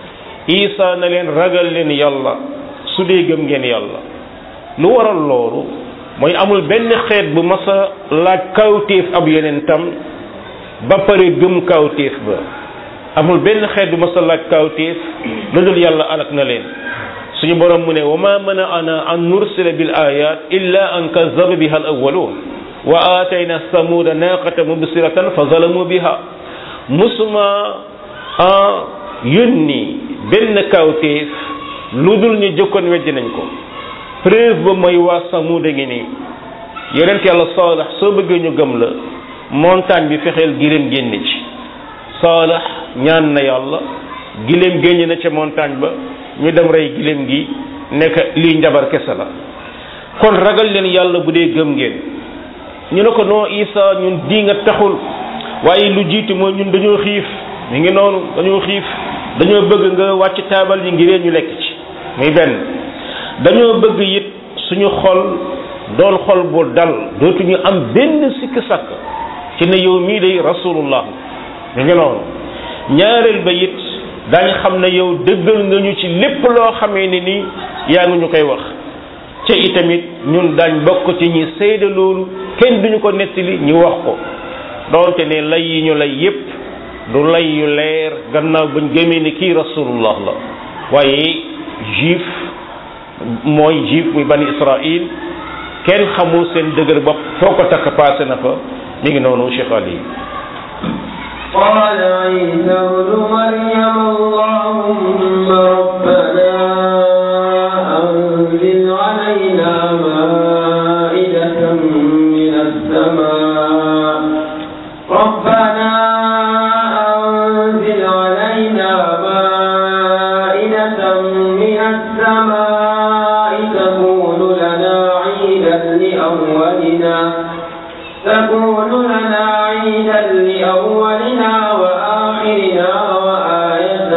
Isa na leen ragal leen yàlla su dee gëm ngeen yàlla lu waral loolu mooy amul benn xeet bu mas a laaj kawtéef ab yonentam ba pare gëm kawtéef ba amul benn xeet bu mas a laaj kawtéef lu dul yàlla alak na leen suñu borom mu ne wa ma mana'ana an nursila bil ayat illa an kazzaba biha al awwalun wa atayna samuda naqatan mubsiratan fa zalamu biha musuma a yónni benn kawtéef lu dul ñu jëkkoon weddi nañ ko preuve ba mooy waa samuda ngi nii yonent yàlla Saalax soo bëggee ñu gëm la montagne bi fexeel giléem génn ci Saalax ñaan na yàlla giléem génn na ca montagne ba ñu dem rey giléem gi nekk lii njabar kese la kon ragal leen yàlla bu dee gëm ngeen ñu ne ko noo Isa ñun di nga taxul waaye lu jiitu mooy ñun dañoo xiif mi ngi noonu dañoo xiif dañoo bëgg nga wàcc taabal yi ngiree ñu lekk ci muy benn dañoo bëgg it suñu xol doon xol bu dal dootuñu am benn sikk sàkk ci ne yow mii day rasulullah mi ngi noonu ñaareel ba it daañu xam ne yow dëggal nga ñu ci lépp loo xamee ne ni yaa ngi ñu koy wax ca itamit ñun daañ bokk ci ñi seede loolu kenn duñu ko nettali ñu wax ko doonte ne lay yi ñu lay yépp du lay yu leer gannaaw bañ gëmee ne kii rasulullah la waaye juif mooy juif muy bani Israël kenn xamul seen dëgër bopp foo ko takk passé na fa mi ngi noonu Cheikh Ali قال عيسى ابن مريم اللهم ربنا أنزل علينا مائدة من السماء ربنا أنزل علينا مائدة من السماء تكون لنا عيدا لأولنا تكون لنا عيدا لأولنا وآخرنا وآية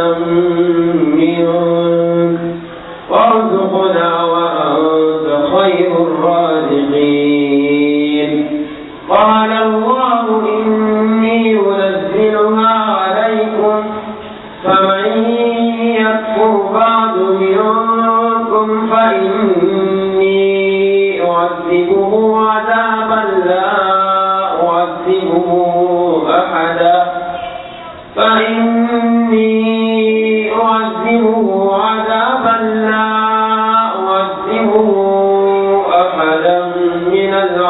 منك وارزقنا وأنت خير الرازقين قال الله إني منزلها عليكم فمن يكفر بعد منكم فإني أعذبه عذابا لا أعذبه أحدا فإني أعذبه عذابا لا أعذبه أحدا من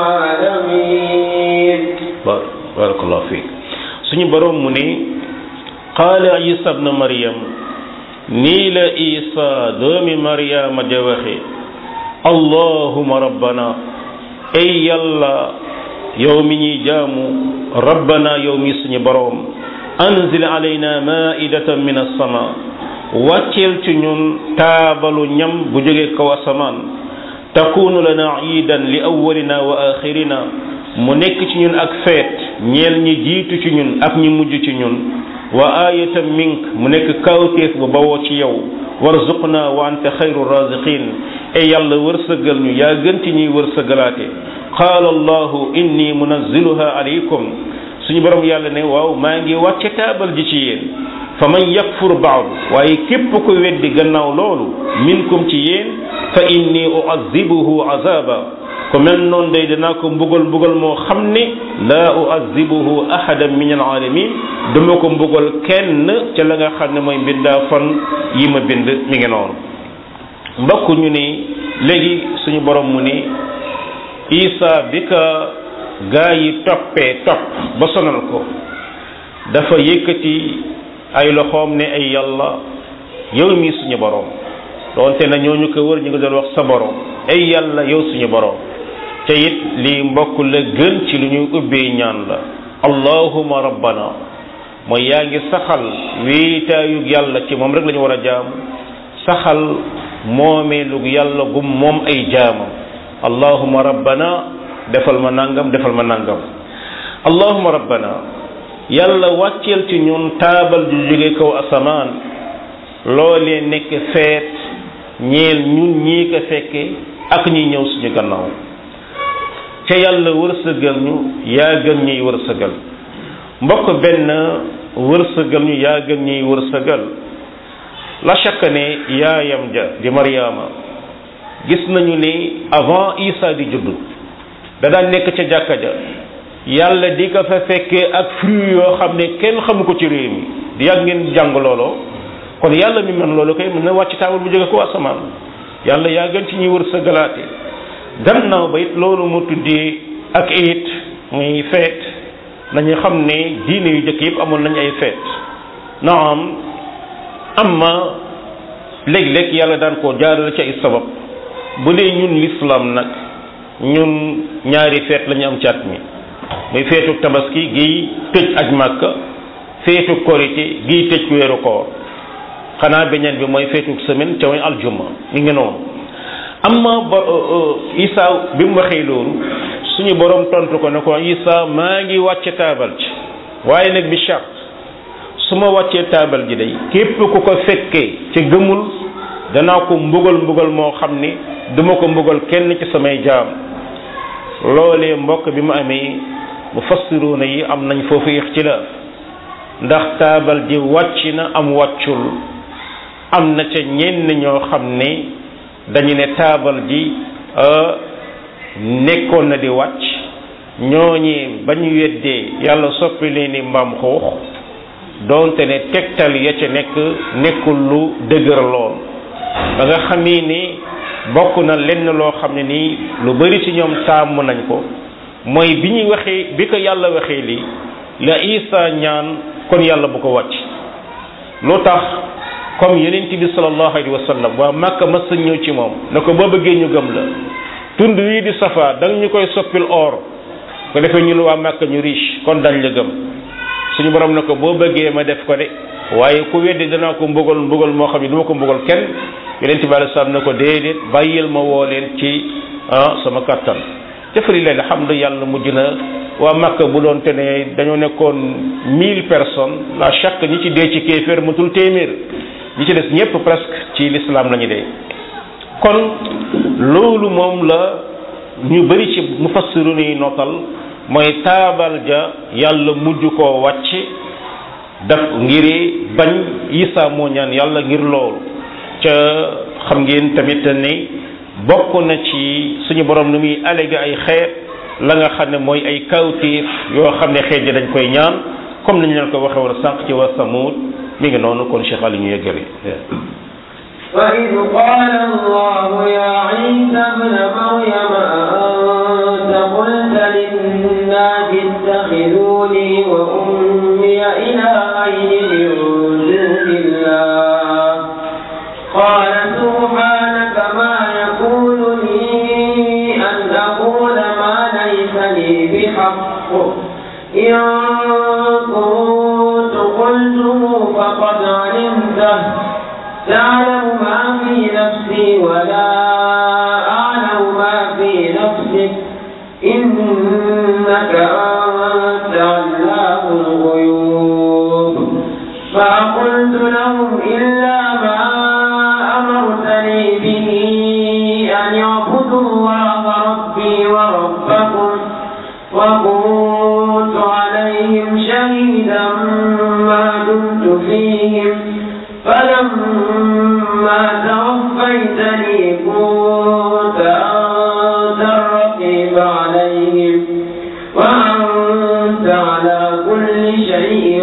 العالمين بارك الله فيك سني بروم مني قال عيسى ابن مريم نيل عيسى دوم مريم جوخي اللهم ربنا أي يلا يومي جامو ربنا يومي سني بروم أنزل علينا مائدة من السماء واتيل تنين تابلو نيم بجوغي كواسمان تكون لنا عيدا لأولنا وآخرنا منك تنين أكفيت نيل نجيت تنين أبني مجي تنين وآية منك منك كاوتيف وبواتي يو warzuqna wa anta xayru raziqin e yàlla wërsëgal ñu yaa gën ci ñuy wërsëgalaate qaala allahu inni munazziluha alaykum suñu borom yàlla ne waaw maa ngi wàcce taabal ji ci yéen fa man yakfur baadu waaye képp ko weddi gannaaw loolu minkum ci yéen fa inni uazibuhu azaba ko mel noonu day dinaa ko mbugal mbugal moo xam ne laa uazibuhu ahadan min alalamin duma ko mbugal kenn ca la nga xam ne mooy mbindaa fan yi ma bind mi ngi noonu mbokk ñu ni léegi suñu borom mu ni Isa bi ka gaa yi toppee topp ba sonal ko dafa yëkkati ay loxoom ne ay yàlla yow mi suñu borom doonte na ñooñu ko wër ñu ngi doon wax sa borom ay yàlla yow suñu borom te it lii mbokk la gën ci lu ñuy ubbee ñaan la allahumma rabbana mooy yaa ngi saxal wéetaayug yàlla ci moom rek la ñu war a jaam saxal moomeelug yàlla gum moom ay jaamam allahumma rabbana defal ma nangam defal ma nangam allahumma rabbana yàlla wàcceel ci ñun taabal ju jóge kaw asamaan loolee nekk feet ñeel ñun ñii ko fekke ak ñi ñëw suñu gannaaw ca yàlla wërsëgal ñu yaa gën ñuy wërsëgal mbokk benn wërsëgal ñu yaa gën ñuy wërsëgal la chaque ne yaayam ja di Mariama gis nañu ni avant Isa di juddu da daan nekk ca jàkka ja yàlla di ko fa fekkee ak fruit yoo xam ne kenn xamu ko ci réew mi di yàgg ngeen jàng looloo kon yàlla mi man loolu koy mën na wàcc taabal bu jóge ko asamaan yàlla yaa gën ci ñuy wërsëgalaate gannaaw ba it loolu mu tuddee ak it muy feet nañu xam ne diine yu jëkk yëpp amoon nañu ay feet naam amma léeg-léeg yàlla daan koo jaarale ci ay sabab bu dee ñun l'islam nag ñun ñaari feet la ñu am ci at mi muy feetu tabaski giy tëj aj màkka feetu korité giy tëj weeru koor xanaa beneen bi mooy feetu semaine ca mooy aljuma mi ngi noonu amma ba Isa bi mu waxee loolu suñu borom tontu ko ne ko Isa maa ngi wàcce taabal ci waaye nag bi charte su ma wàccee taabal ji day képp ku ko fekkee ca gëmul danaa ko mbugal mbugal moo xam ni duma ko mbugal kenn ci samay jaam loolee mbokk bi mu amee mufassiruuna yi am nañ foofu ixtilaaf ndax taabal ji wàcc na am wàccul am na ca ñenn ñoo xam ne dañu ne taabal ji nekkoon na di wàcc ñooñi ba ñu weddee yàlla soppi leen ni mbaam xuux doonte ne tegtal ya ca nekk nekkul lu dëgër lool ba nga xamee ni bokk na lenn loo xam ne nii lu bari ci ñoom tàmm nañ ko mooy bi ñuy waxee bi ko yàlla waxee lii la Isa ñaan kon yàlla bu ko wàcc lu tax comme yonent bi sallallahu alayhi wa sallam waa Makka mas a ñëw ci moom na ko boo bëggee ñu gëm la tund wii di Safa da nga ñu koy soppil or ko defee ñun waa Makka ñu riche kon dañ la gëm suñu borom na ko boo bëggee ma def ko de waaye ku weddi danaa ko mbugal mbugal moo xam ne du ma ko mbugal kenn yonent bi alayhi salaam na ko déedéet bàyyil ma woo leen ci ah sama kattan jëfali leen alhamdu yàlla mujj na waa Makka bu doon te ne dañoo nekkoon mille personnes la chaque ñi ci dee ci kéeféer matul téeméer ñi ci des ñëpp presque ci l'islam la ñu dee kon loolu moom la ñu bari ci mufassirun yi notal mooy taabal ja yàlla mujj koo wàcc daf ngir bañ Isa moo ñaan yàlla ngir loolu ca xam ngeen tamit ni bokk na ci suñu borom nu muy allégué ay xeet la nga xam ne mooy ay kawtiif yoo xam ne xeet ji dañ koy ñaan comme nañu leen ko waxee woon sànq ci waa Samud mi ngi noonu kon Cheikh Ali ñu yeggale وإذ قال الله يا عيسى ابن مريم أأنت قلت للناس اتخذوني وأمي إلهين من دون الله قال سبحانك ما يكون لي أن أقول ما ليس لي بحق إن كنت قلته فقد علمته تعلم ما في نفسي ولا أعلم ما في نفسك إنك أنت علام الغيوب ما قلت لهم إلا ما أمرتني به أن يعبدوا الله ربي وربكم وكنت عليهم شهيدا ما دمت فيهم فلما توفيتني كنت أنت الرقيب عليهم وأنت على كل شيء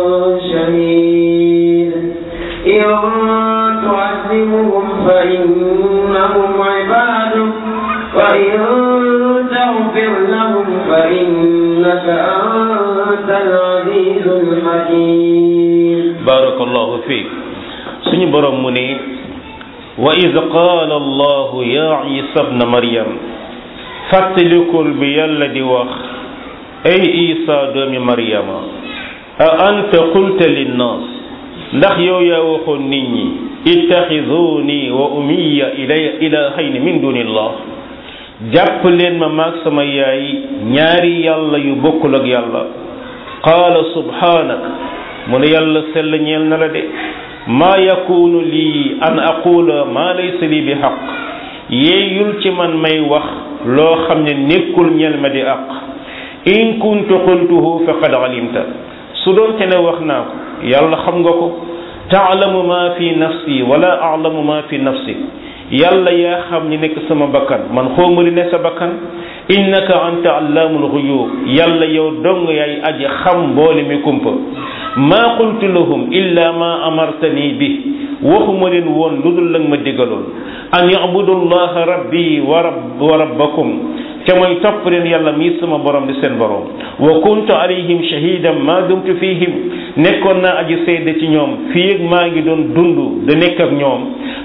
شهيد إن تعذبهم فإنهم عبادك وإن تغفر لهم فإنك أنت العزيز الحكيم بارك الله فيك suñu borom mu ne wa id qaala allahu ya isa bna maryam fàttalikul bi yàlla di wax ay isa doomi maryama a anta qulta linnaas ndax yow yaa waxoon nit ñi ittaxiduni wa umiya ilahayni min dunillah jàpp leen ma maag sama yaay ñaari yàlla yu bokkul ak yàlla qaala subhanak mu ne yàlla sell ñeel na la de maa yakunu lii an aqula maa laysa lii bi xaq yeeyul ci man may wax loo xam ne nekkul ñeel ma di àq in kuntu qultuhu faqad alimta su doon te ne wax naa ko yàlla xam nga ko taalamu ma fi nafsi wala alamu ma fi nafsi yàlla yaa xam ni nekk sama bakkan man xawma li ne sa bakkan innaka anta allamul ghuyub yàlla yow dong yaay aji xam mboole mi kumpa ma qultu lahum illa ma amartani bi waxuma leen woon lu dul la ma digaloon an yabudu llaha rabbi wa rabb wa rabbakum ca mooy topp leen yàlla mii sama borom di seen borom wa kuntu alayhim shahidan ma dumtu fihim nekkoon naa aji seede ci ñoom fii ak maa ngi doon dund da nekk ak ñoom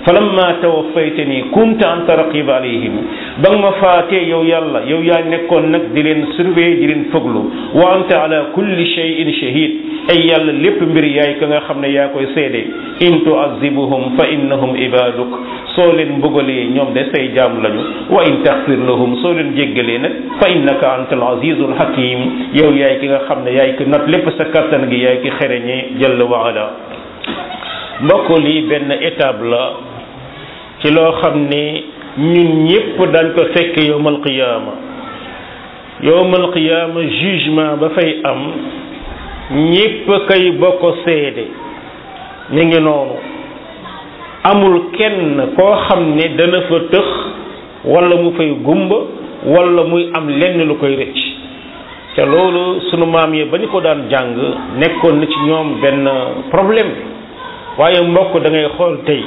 falamma tawaffaytani kunta anta raqiba alayhim ba nga ma faatee yow yàlla yow yaa nekkoon nag di leen surveiller di leen foglu wa anta ala kulli shay'in shahid ay yàlla lépp mbir yaay ka nga xam ne yaa koy seede in tu'azibuhum fa innahum ibaduk soo leen mbugalee ñoom de say jaam lañu wa in taghfir lahum soo leen jéggalee nag fa innaka antal azizul hakim yow yaay ki nga xam ne yaay ki not lépp sa kattan gi yaay ki xereñee jalla wa ala mbokk lii benn étape la ci loo xam ne ñun ñépp dañ ko fekk yowmal qiyaama yowmal qiyaama jugement ba fay am ñépp kay bokk seede ñu ngi noonu amul kenn koo xam ne dana fa tëx wala mu fay gumba wala muy am lenn lu koy rëcc te loolu sunu maam yi ba ñu ko daan jàng nekkoon na ci ñoom benn problème waaye mbokk da ngay xool tey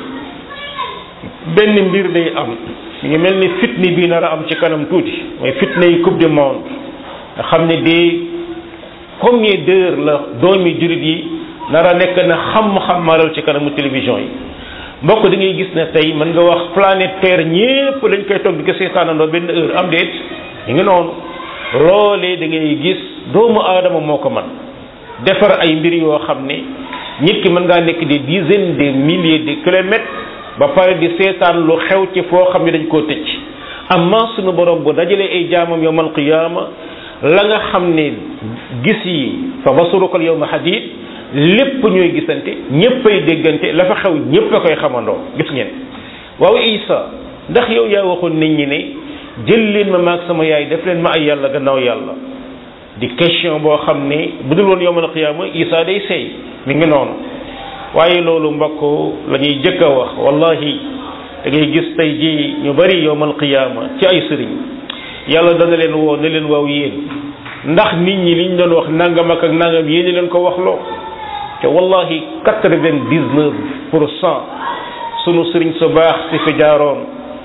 benn mbir day am mi ngi mel ni fitne bii nar a am ci kanam tuuti mooy fitne yi coupe du monde nga xam ne di combien d'heures la doomi jurit yi nar a nekk na xam-xamaral ci kanamu télévision yi mbokk da ngay gis ne tey mën nga wax planète Terre ñépp dañ koy toog di ko seetaanandoo benn heure am déet ñu ngi noonu loolee da ngay gis doomu aadama moo ko man defar ay mbir yoo xam ne nit ki mën ngaa nekk des dizaines de milliers de kilomètres ba pare di seetaan lu xew ci foo xam ne dañ koo tëj amma sunu borom bu dajalee ay jaamam yawmal qiyaama la nga xam ne gis yi fa basurukal yawma hadid lépp ñooy gisante ñéppay déggante la fa xew ñépp a koy xamandoo gis ngeen waaw Isa ndax yow yaa waxoon nit ñi ne jël leen ma maag sama yaay def leen ma ay yàlla gannaaw yàlla di question boo xam ne bu dul woon yawmal qiyaama Isa day seey mi ngi noonu waaye loolu mbokk la ñuy jëkk a wax wallahi da ngay gis tey ji ñu bari yawmal qiyaama ci ay sëriñ yàlla dana leen woo ne leen waaw yéen ndax nit ñi liñ doon wax nangam ak ak nangam yéen leen ko wax loo te wallahi quatre-vingt-dix-neuf pour cent sunu sëriñ sa baax si fi jaaroon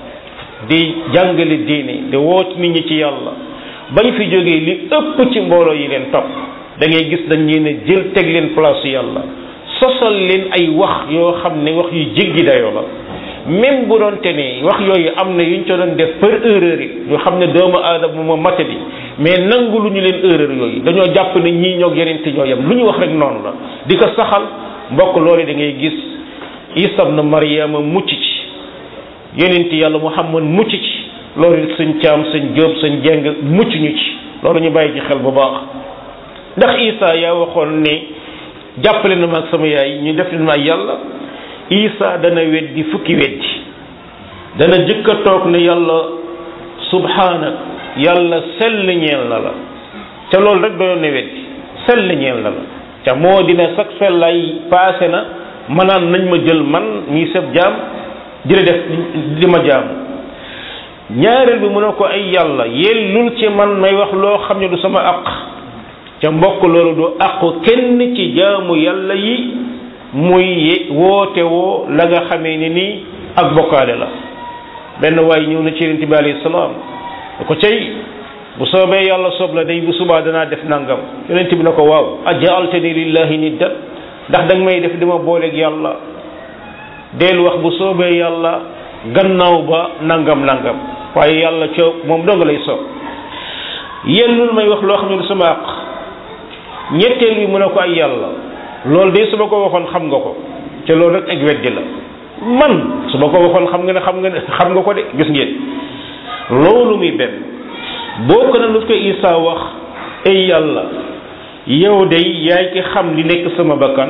di jàngale diine di woot nit ñi ci yàlla bañ fi jógee li ëpp ci mbooloo yi leen topp da ngay gis dañ leen a jël teg leen place yàlla sosal leen ay wax yoo xam ne wax yu jéggi dayoo la même bu doon te ne wax yooyu am na yuñ ca doon def par erreur yi yoo xam ne doomu aadama moo matadi mais nangu lu ñu leen erreur yooyu dañoo jàpp ne ñii ñoo yeneen te ñoo yem lu ñu wax rek noonu la di ko saxal mbokk loolu da ngay gis Isa ibn Maryama mucc ci yeneen ti yàlla Muhammad mucc ci loolu sëñ caam sëñ jóob sëñ jeng mucc ñu ci loolu ñu bàyyi ci xel bu baax ndax Isa yaa waxoon ne jàppale na ma ak sama yaay ñu def leen ma yàlla Isa dana weddi fukki weddi dana jëkk a toog ne yàlla subhanak yàlla sell ñeel na la ca loolu rek doyoon ne weddi sell ñeel na la ca moo dina sax sellay paase na manaan nañ ma jël man ñi seb jaam jële def di ma jaam ñaareel bi mu ne ko ay yàlla yellul ci man may wax loo xam ne du sama aq ca mbokk loolu du aqu kenn ci jaamu yàlla yi muy woote woo la nga xamee ni nii ak bokkaale la benn waay ñëw na ci yonent bi alayhi salaam da ko cay bu soobee yàlla soob la day bu subaa danaa def nangam yonent bi na ko waaw ajaaltani lillahi niddan ndax danga may def dima booleeg yàlla deel wax bu soobee yàlla gannaaw ba nangam nangam waaye yàlla coow moom dong lay soob yellul may wax loo xam ne du sama àq ñetteel bi mu ne ko ay yàlla loolu de su ma ko waxoon xam nga ko te loolu rek ak weddi la man su ma ko waxoon xam nga ne xam nga ne xam nga ko de gis ngeen loolu muy benn boo ko na lu ko Isa wax ay yàlla yow de yaay ki xam li nekk sama bakkan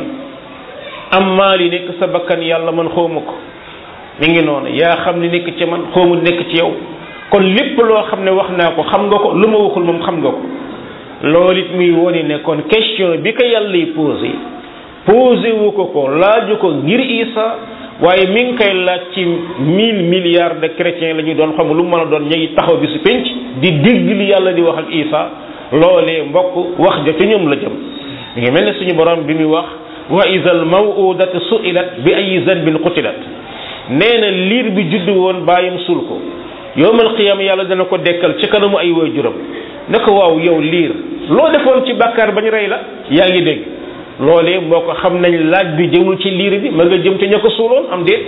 amma li nekk sa bakkan yàlla man xawma ko mi ngi noonu yaa xam li nekk ci man xawma nekk ci yow kon lépp loo xam ne wax naa ko xam nga ko lu ma waxul moom xam nga ko loolu it muy wone ne kon question bi ko yàlla yi posé posé wu ko ko laaju ko ngir Isa waaye mi ngi koy laaj ci mille milliards de chrétiens la ñu doon xam lu mu mën a doon ñu ngi taxaw bi su penc di dégg li yàlla di wax ak Isa loolee mbokk wax ja ca ñoom la jëm mi ngi mel ne suñu borom bi muy wax wa izal maw'udatu su'ilat bi ayyi zanbin qutilat nee na liir bi judd woon bàyyam sul ko yowmal qiyaama yàlla dana ko dekkal ci kanamu ay waajuram ne ko waaw yow liir loo defoon ci bàkkaar bañ rey la yaa ngi dégg loolee mboo ko xam nañ laaj bi jëmul ci liir bi ma nga jëm ci ña ko suuloon am déet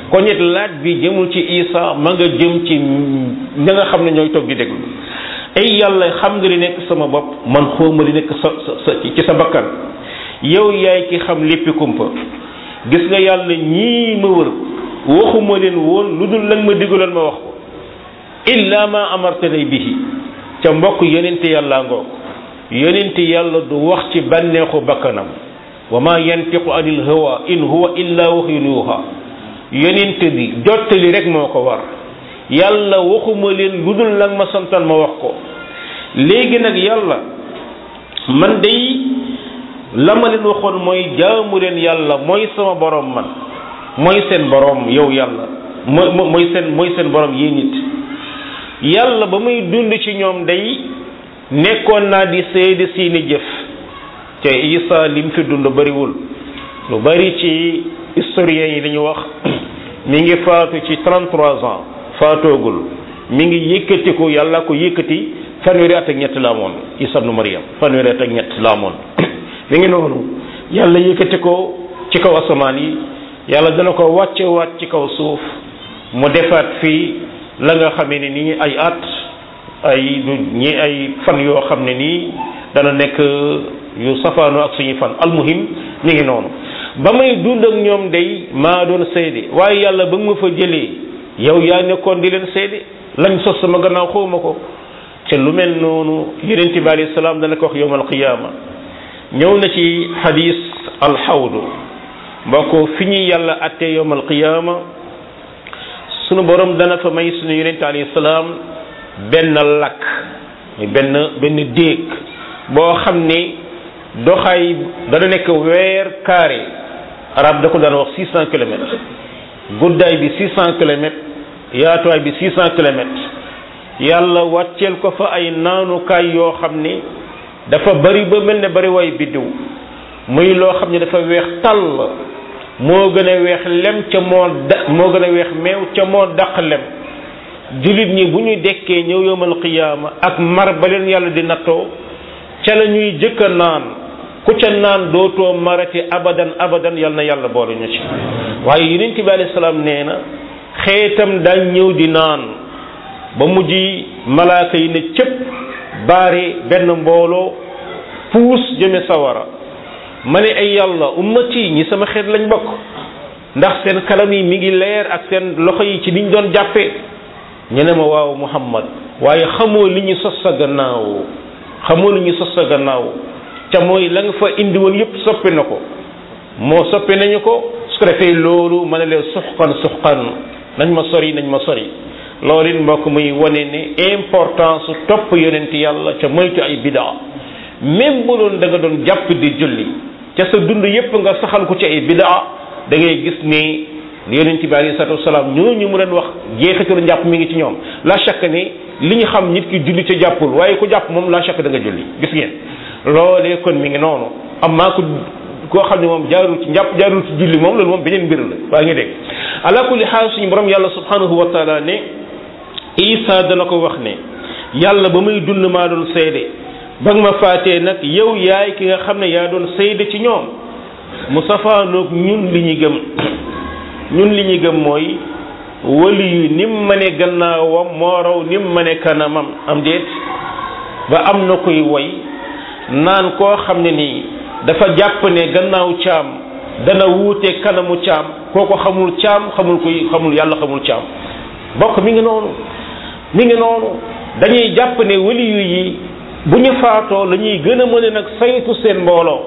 kon it laaj bi jëmul ci Isa ma nga jëm ci ña nga xam ne ñooy toog di déglu ay yàlla xam nga li nekk sama bopp man xawma li nekk sa sa ci sa bakkan yow yaay ki xam léppi kumpa gis nga yàlla ñii ma wër waxuma leen woon lu dul lan ma digaloon ma wax ko illa ma amartani bihi ca mbokk yonente yàlla ngoog yonente yàlla du wax ci bànneexu bakkanam wa ma yantiqu anil hawa in huwa illa wahyun yuha yonente bi jottali rek moo ko war yàlla waxuma leen lu dul lan ma santaan ma wax ko léegi nag yàlla man day la ma leen waxoon mooy jaamu leen yàlla mooy sama borom man mooy seen borom yow yàlla mooy mooy seen mooy seen borom yéen nit yàlla ba muy dund ci ñoom day nekkoon naa di seede seeni jëf te Isa lim fi dund bariwul lu bari ci historiens yi dañu wax mi ngi faatu ci trente-trois ans faatoogul mi ngi yëkkatiku yàlla ko yëkkati fanweeri at ak ñett la amoon Isa ibnu Maryam fanweeri at ak ñett la amoon mi ngi noonu yàlla yëkkati ko ci kaw asamaan yi yàlla dana ko wàcce waat ci kaw suuf mu defaat fii la nga xamee ne nii ay at ay du ñi ay fan yoo xam ne nii dana nekk yu safaanoo ak suñuy fan almuhim mi ngi noonu ba may dund ak ñoom day maa doon seede waaye yàlla ba nga ma fa jëlee yow yaa nekkoon di leen seede lañ sos sama gannaaw xawma ko te lu mel noonu yonent bi alayhi salaam dana ko wax yawmal qiyaama ñëw na ci xadis alxawdu mbokk fi ñuy yàlla attee yawmal qiyaama sunu borom dana fa may sunu yonent alayhi salaam benn lakk benn benn déeg boo xam ne doxaay dana nekk weer carré arab da ko daan wax six cent kilomètres guddaay bi six cent kilomètres yaatuwaay bi six cent kilomètres yàlla wàcceel ko fa ay naanukaay yoo xam ne dafa bari ba mel ne bari waay biddiw muy loo xam ne dafa weex tàll moo gën a weex lem ca moo da moo gën a weex meew ca moo dàq lem jullit ñi bu ñu dekkee ñëw yawmal qiyaama ak mar ba leen yàlla di nattoo ca la ñuy jëkk a naan ku ca naan dootoo marati abadan abadan yal na yàlla boole ñu ci waaye yonent bi alayhi salaam nee na xeetam daañ ñëw di naan ba mujj malaaka yi ne cëpp baare benn mbooloo puus jëme sawara ma ne ay yàlla ummati ñi sama xeet lañ bokk ndax seen kanam yi mi ngi leer ak seen loxo yi ci niñ doon jàppee ñu ne ma waaw Muhammad waaye xamoo li ñu sos sa gannaaw xamoo li ñu sos sa gannaaw ca mooy la nga fa indi woon yëpp soppi na ko moo soppi nañu ko su ko defee loolu ma ne leen suxqan suxqan nañ ma sori nañ ma sori loolu it mbokk muy wane ne importance su topp yonent yàlla ca moytu ay bidaa même bu doon da nga doon jàpp di julli ca sa dund yépp nga saxal ko ci ay bidaa da ngay gis ni yonent bi alayhi salaatu wasalaam ñooñu mu leen wax jeexitalu njàpp mi ngi ci ñoom la chaque ne li ñu xam nit ki julli ca jàppul waaye ku jàpp moom la chaque da nga julli gis ngeen loolee kon mi ngi noonu am maa ko koo xam ne moom jaarul ci njàpp jaarul ci julli moom loolu moom beneen mbir la waa ngi dégg ala kulli xaal suñu borom yàlla subhanahu wa taala ne Isa dana ko wax ne yàlla ba muy dund maa doon seede ba nga ma faatee nag yow yaay ki nga xam ne yaa doon seede ci ñoom mu safaanoog ñun li ñu gëm ñun li ñu gëm mooy wali yu nim ma ne gannaawam moo raw nim ma ne kanamam am déet ba am na koy woy naan koo xam ne nii dafa jàpp ne gannaaw caam dana wuute kanamu caam kooko xamul caam xamul koy xamul yàlla xamul caam bokk mi ngi noonu mi ngi noonu dañuy jàpp ne waliyu yi bu ñu faatoo la ñuy gën a mën a nag saytu seen mbooloo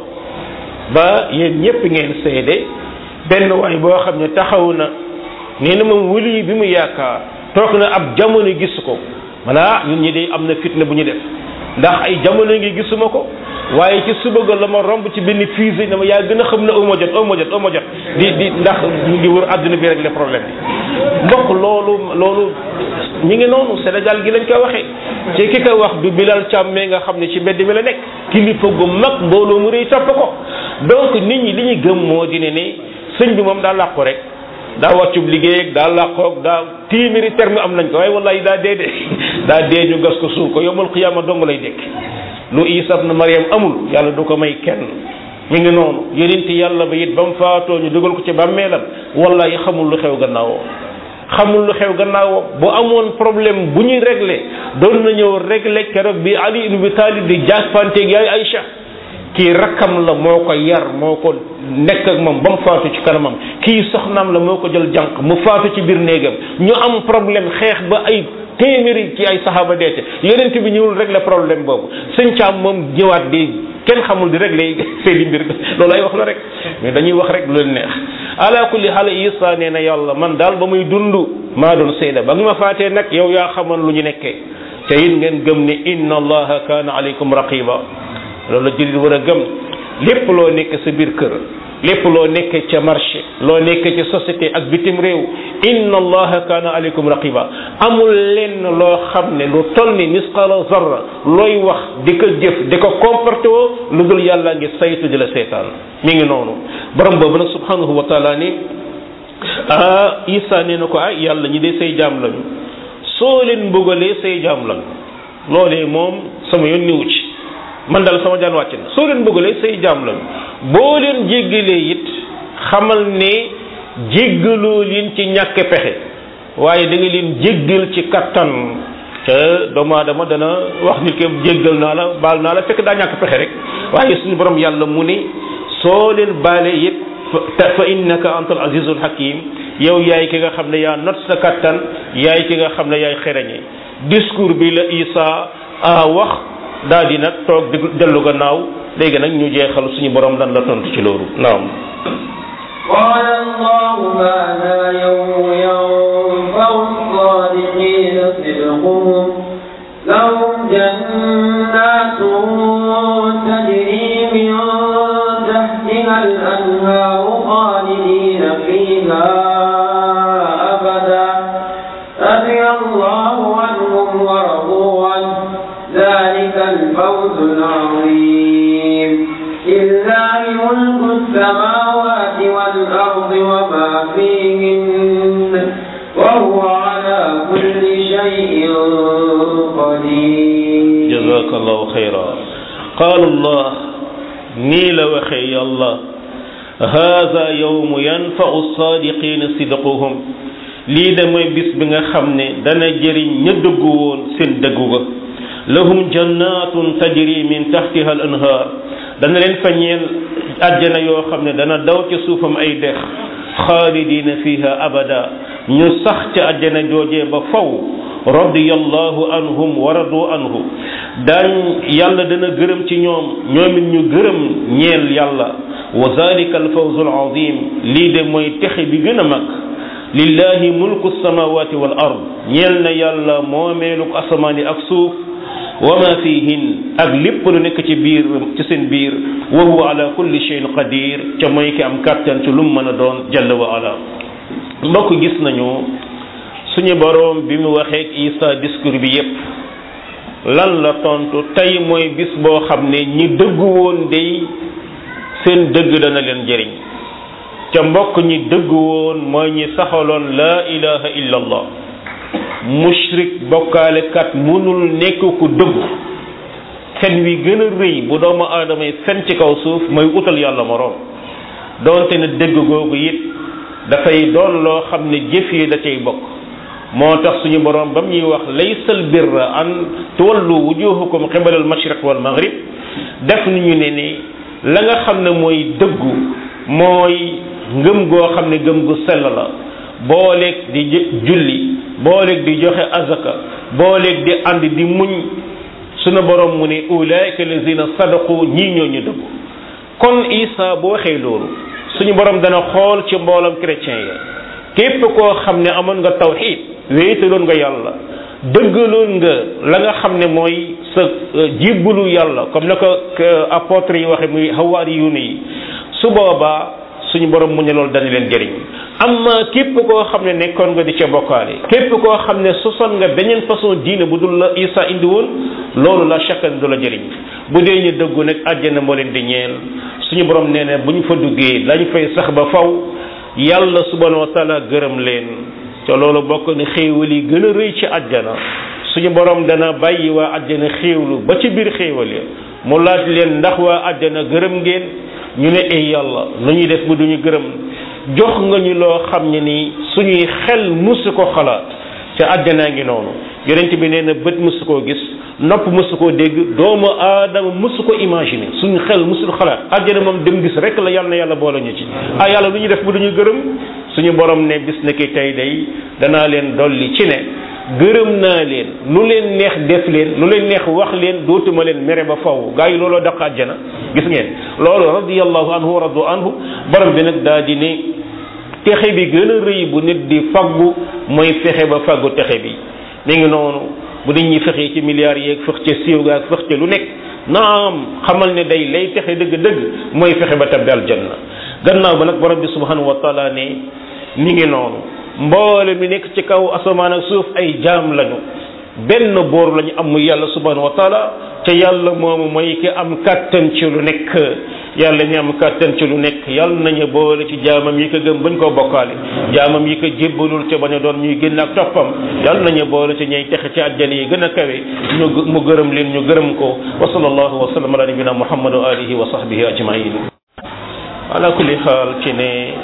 ba yéen ñëpp ngeen seede benn waay boo xam ne taxaw na nee na moom waliyu bi mu yaakaar toog na ab jamono gis ko mana ñun ñi de am na fitna bu ñu def ndax ay jamono ngi gisuma ko waaye ci suba ga la ma romb ci benn fusée dama yaa gën a xam ne au ma jot au ma jot au ma jot di di ndax ñu ngi wër àdduna bi rek le problème bi mbokk loolu loolu ñi ngi noonu Sénégal gi lañ koy waxee ci ki ko wax du Bilal Thiam mais nga xam ne ci mbedd mi la nekk kilifa gu mag mbooloo mu rëy topp ko donc nit ñi li ñu gëm moo di ne ne sëñ bi moom daa làqu rek daa wàccub liggéey daa làqoog daa téeméeri terme am nañ ko waaye wallahi daa dee de daa dee ñu gas ko suul ko yawmal qiyaama dong lay dekk lu Isa ibn Maryam amul yàlla du ko may kenn mi ngi noonu yonent yàlla ba it ba mu faatoo ñu dugal ko ci bàmmeelam wallahi xamul lu xew gannaawoo xamul lu xew gannaawoo bu amoon problème bu ñuy réglé doon na ñëw réglé keroog bi Ali ibn Abi Talib di jàppanteeg yaay Aïcha kii rakkam la moo ko yar moo ko nekk ak moom ba mu faatu ci kanamam kii soxnaam la moo ko jël jànq mu faatu ci biir néegam ñu am problème xeex ba ay téeméeri ci ay saxaaba deete yonent bi ñëwul régler problème boobu sëñ Caam moom ñëwaat di kenn xamul di régler seeni mbir loolu ay wax la rek mais dañuy wax rek lu leen neex ala kulli xaal Isa nee na yàlla man daal ba muy dund maa doon seeda ba nga ma faatee nag yow yaa xamoon lu ñu nekkee te it ngeen gëm ne inna allaha kaana alaykum raqiba loolu la jullit war a gëm lépp loo nekk sa biir kër lépp loo nekk ca marché loo nekk ci société ak bitim réew inna allaha kaana alaykum raqiba amul lenn loo xam ne lu toll ni misqala zarra looy wax di ko jëf di ko comporté woo lu dul yàlla ngi saytu di la seetaan mi ngi noonu borom boobu nag subhanahu wa taala ni ah Isa nee na ko ah yàlla ñi de say jaam lañu soo leen mbugalee say jaam lañu loolee moom sama yoon niwu ci man daal sama jaan wàcc na soo leen bëggalee say jaam lañu boo leen jéggalee it xamal ne jéggaloo leen ci ñàkk pexe waaye da nga leen jéggal ci kattan te doomu aadama dana wax nit ki jéggal naa la baal naa la fekk daa ñàkk pexe rek waaye suñu borom yàlla mu ne soo leen baalee it fa innaka antal azizul hakim yow yaay ki nga xam ne yaa not sa kattan yaay ki nga xam ne yaay xereñe discours bi la Isa a wax daal di nag toog di dellu gannaaw léegi nag ñu jeexal suñu borom dan la tontu ci loolu naam قال الله هذا يوم ينفع الصادقين صدقهم لهم جنات تجري من تحتها الأنهار خالدين فيها أبدا رضي الله عنهم ورضوا عنه ذلك الفوز العظيم لله ملك السماوات والأرض وما فيهن وهو على كل شيء قدير جزاك الله خيرا قال الله نيل وخي الله هذا يوم ينفع الصادقين صدقهم lii de mooy bis bi nga xam ne dana jëriñ ña dëggu woon seen dëggu ga lahum jannatun tajri min tahtiha al anhar dana leen fa ñeel àjjana yoo xam ne dana daw ci suufam ay dex xaalidina fiha abada ñu sax ca àjjana joojee ba faw radiyallahu anhum wa radu anhu daañ yàlla dana gërëm ci ñoom ñoom it ñu gërëm ñeel yàlla wa zalika al fawzu al azim lii de mooy texe bi gën a mag lillahi mulku samawati wal ard ñeel na yàlla moomeelu asamaan yi ak suuf wa ma fihin ak lépp lu nekk ci biir ci seen biir wa huwa ala kulli shay'in qadir ca mooy ki am kàttan ci lu mu mën a doon jalla wa ala mbokk gis nañu suñu boroom bi mu waxee Isa discours bi yépp lan la tontu tey mooy bis boo xam ne ñi dëggu woon day seen dëgg dana leen jëriñ ca mbokk ñi dëggu woon mooy ñi saxaloon laa ilaha illa allah mushrik bokkaalekat mënul nekk ku dëggu fen wi gën a rëy bu doomu aadama yi fen ci kaw suuf mooy utal yàlla moroom doonte ne dëgg googu it dafay doon loo xam ne jëf yi da cay bokk moo tax suñu borom ba mu ñuy wax laysal birra an tuwallu wujuhakum qibala al mashriq wal maghrib def nañu ne ni la nga xam ne mooy dëggu mooy ngëm goo xam ne ngëm gu sell la booleeg di julli booleeg di joxe azaka booleeg di ànd di muñ sunu borom mu ne ulaika lazina sadaqu ñii ñoo ñu dëggu kon Isa bu waxee loolu suñu borom dana xool ci mboolam chrétien ya képp koo xam ne amoon nga tawxiid wéetaloon nga yàlla dëggaloon nga la nga xam ne mooy sa jébbalu yàlla comme na ko apôtre yi waxe muy hawaari yu yi su boobaa suñu borom mu ne loolu dana leen jëriñ amma képp koo xam ne nekkoon nga di ca bokkaale képp koo xam ne sosoon nga beneen façon diine bu dul la Isa indi woon loolu la chakkan du la jëriñ bu dee ñu dëggu nag àjjana moo leen di ñeel suñu borom nee na bu ñu fa duggee lañ fay sax ba faw yàlla subhanahu wa taala gërëm leen te loolu bokk ne xéewal yi gën a rëy ci àjjana suñu borom dana bàyyi waa àjjana xéewlu ba ci biir xéewal ya mu laaj leen ndax waa àjjana gërëm ngeen ñu ne ay yàlla nu ñuy def bu duñu gërëm jox nga ñu loo xam ne ni suñuy xel musu ko xalaat ca àjjanaa ngi noonu yonent bi nee na bët musu koo gis nopp musu koo dégg doomu aadama musu ko imaginer suñu xel musul xalaat àjjana moom dem gis rek la yàlla na yàlla boole ñu ci ah yàlla lu ñuy def bu duñu gërëm suñu borom ne bis ne ki tey day danaa leen dolli ci ne gërëm naa leen lu leen neex def leen lu leen neex wax leen dootuma leen mere ba faw gaa yi looloo daq àjjana gis ngeen loolu radiyallahu anhu wa radu anhu borom bi nag daa di ne texe bi gën a rëy bu nit di faggu mooy fexe ba faggu texe bi mi ngi noonu bu nit ñi fexee ci milliards yeeg fex ca siiw ga ak fex ca lu nekk naam xamal ne day lay texe dëgg-dëgg mooy fexe ba tabbi aljanna gannaaw ba nag borom bi subhanahu wa taala ne mi ngi noonu mboole mi nekk ci kaw asamaan ak suuf ay jaam lañu benn boor lañu am muy yàlla subhanahu wa taala te yàlla moomu mooy ki am kàttan ci lu nekk yàlla mi am kàttan ci lu nekk yàlla nañu boole ci jaamam yi ko gëm bañ koo bokkaale jaamam yi ko jébbalul ca bañ a doon ñuy génn ak toppam yàlla nañu boole ci ñay texe ci àjjana yi gën a kawe ñu mu gërëm leen ñu gërëm ko wa sallallahu wa sallam ala nabina muhammad wa alihi wa sahbihi ajmain ala kulli xaal ci ne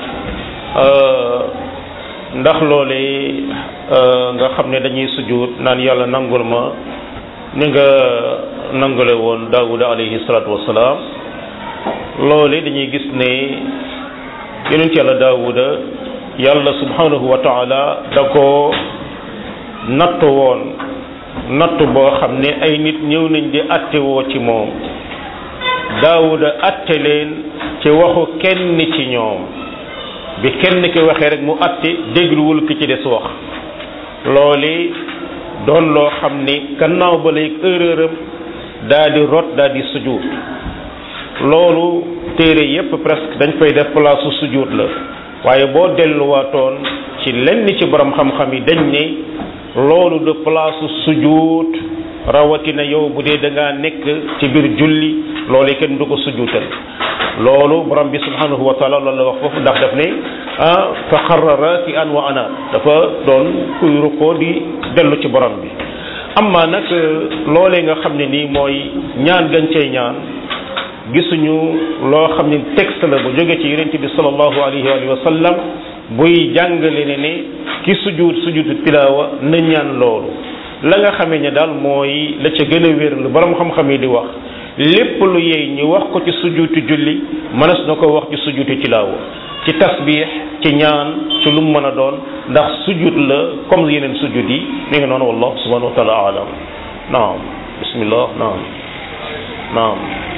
ndax loole nga xam ne dañuy sujud naan yàlla nangul ma ni nga nangule woon daawuda alayhi salatu wasalaam loole dañuy gis ne yonent yàlla daawuda yàlla subhanahu wa taala da ko natt woon natt boo xam ne ay nit ñëw nañ di atte woo ci moom daawuda atte leen ci waxu kenn ci ñoom bi kenn ki waxee rek mu atte dégluwul ki ci des wax loole doon loo xam ni gannaaw ba lay erreuram daa di rot daa di sujud loolu téere yépp presque dañ fay def place su sujud la waaye boo delluwaatoon ci lenn ci borom xam-xam yi dañ ne loolu de place su sujud rawatina yow bu dee da ngaa nekk ci biir julli loolu kenn du ko sujudal loolu borom bi subhanahu wa taala loolu la wax foofu ndax daf ne ah fa xarra raaki'an wa ana dafa doon kuy rukkoo di dellu ci borom bi amma nag loolee nga xam ne nii mooy ñaan gañ cey ñaan gisuñu loo xam ne texte la bu jóge ci yonent bi sallallahu alayhi wa sallam buy jàngale ne ne ki sujud sujud tilaawa na ñaan loolu la nga xamee ne daal mooy la ca gën a wér lu borom xam-xam yi di wax lépp lu yey ñu wax ko ci sujuutu julli mënees na ko wax ci sujuutu tilaawa ci tasbih ci ñaan ci lu mu mën a doon ndax sujud la comme yeneen sujud yi mi ngi noonu wallahu subhanahu wa taala alam naam bismillah naam naam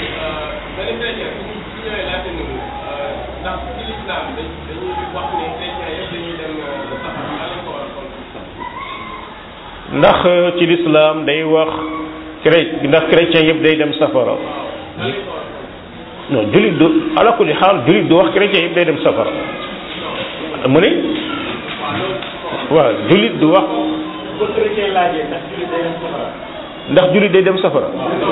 ndax ci lislaam day wax cré ndax chrétien yëpp day dem safara non jullit du ala kulli xaal jullit du wax chrétien yëpp day dem safara mu ne waaw jullit du wax ndax jullit day dem safara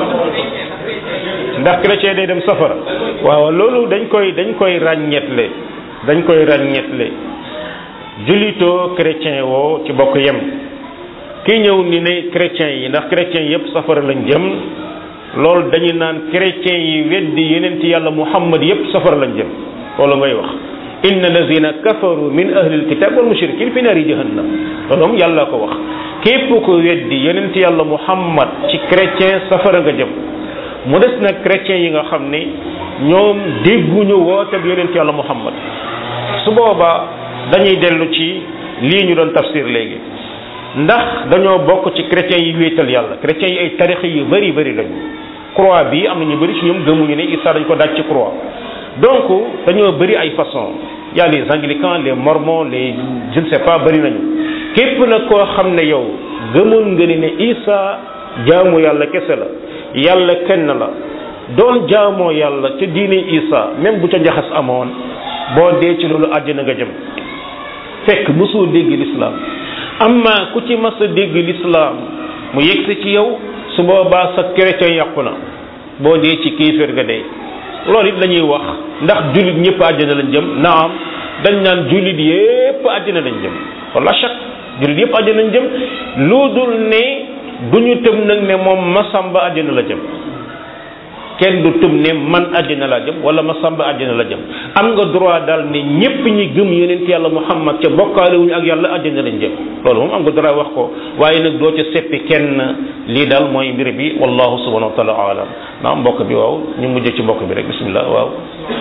ndax chrétien day dem safara waaw loolu dañ koy dañ koy ràññetle dañ koy ràññetle jullitoo chrétien woo ci bokk yem ki ñëw ni ne chrétiens yi ndax chrétiens yëpp safara lañ jëm loolu dañu naan chrétiens yi weddi yeneen ci yàlla muhammad yëpp safara lañ jëm loolu ngay wax inna allazina kafaru min ahli alkitab wal mushrikin fi naari jahannam loolu moom yàlla ko wax képp ko weddi yeneen ci yàlla muhammad ci chrétien safara nga jëm mu des nag chrétiens yi nga xam ne ñoom dégguñu woote bi yeneen ci yàlla muhammad su boobaa dañuy dellu ci lii ñu doon tafsir léegi ndax dañoo bokk ci chrétiens yi wéetal yàlla chrétiens yi ay tarix yu bari bari lañu croix bi am na ñu bari ci ñoom gëmuñu ne Isa dañ ko daaj ci croix donc dañoo bari ay façon y a les anglicans les mormons les je ne sais pas bari nañu képp nag koo xam ne yow gëmoon nga ni ne Isa jaamu yàlla kese la yàlla kenn la doon jaamoo yàlla ca diine Isa même bu ca njaxas amoon boo dee ci loolu àddina nga jëm fekk mosoo dégg l'islam amma ku ci mas a dégg l'islam mu yegsi ci yow su boobaa sa chrétien yàqu na boo dee ci kéeféer nga dee loolu it la ñuy wax ndax jullit ñëpp àddina lañ jëm naam dañ naan jullit yëpp àddina lañ jëm wala chaque jullit yëpp àddina lañ jëm lu dul ne du ñu tëb nag ne moom masamba àddina la jëm kenn du tëm ne man àjjana laa jëm wala ma sàmba àjjana la jëm am nga droit daal ne ñépp ñi gëm yonent yàlla Muhammad ca bokkaale wuñu ak yàlla àjjana lañ jëm loolu moom am nga droit wax ko waaye nag doo ca seppi kenn lii daal mooy mbir bi wallahu subhanahu wa taala alam naam mbokk bi waaw ñu mujj ci mbokk bi rek bismillah waaw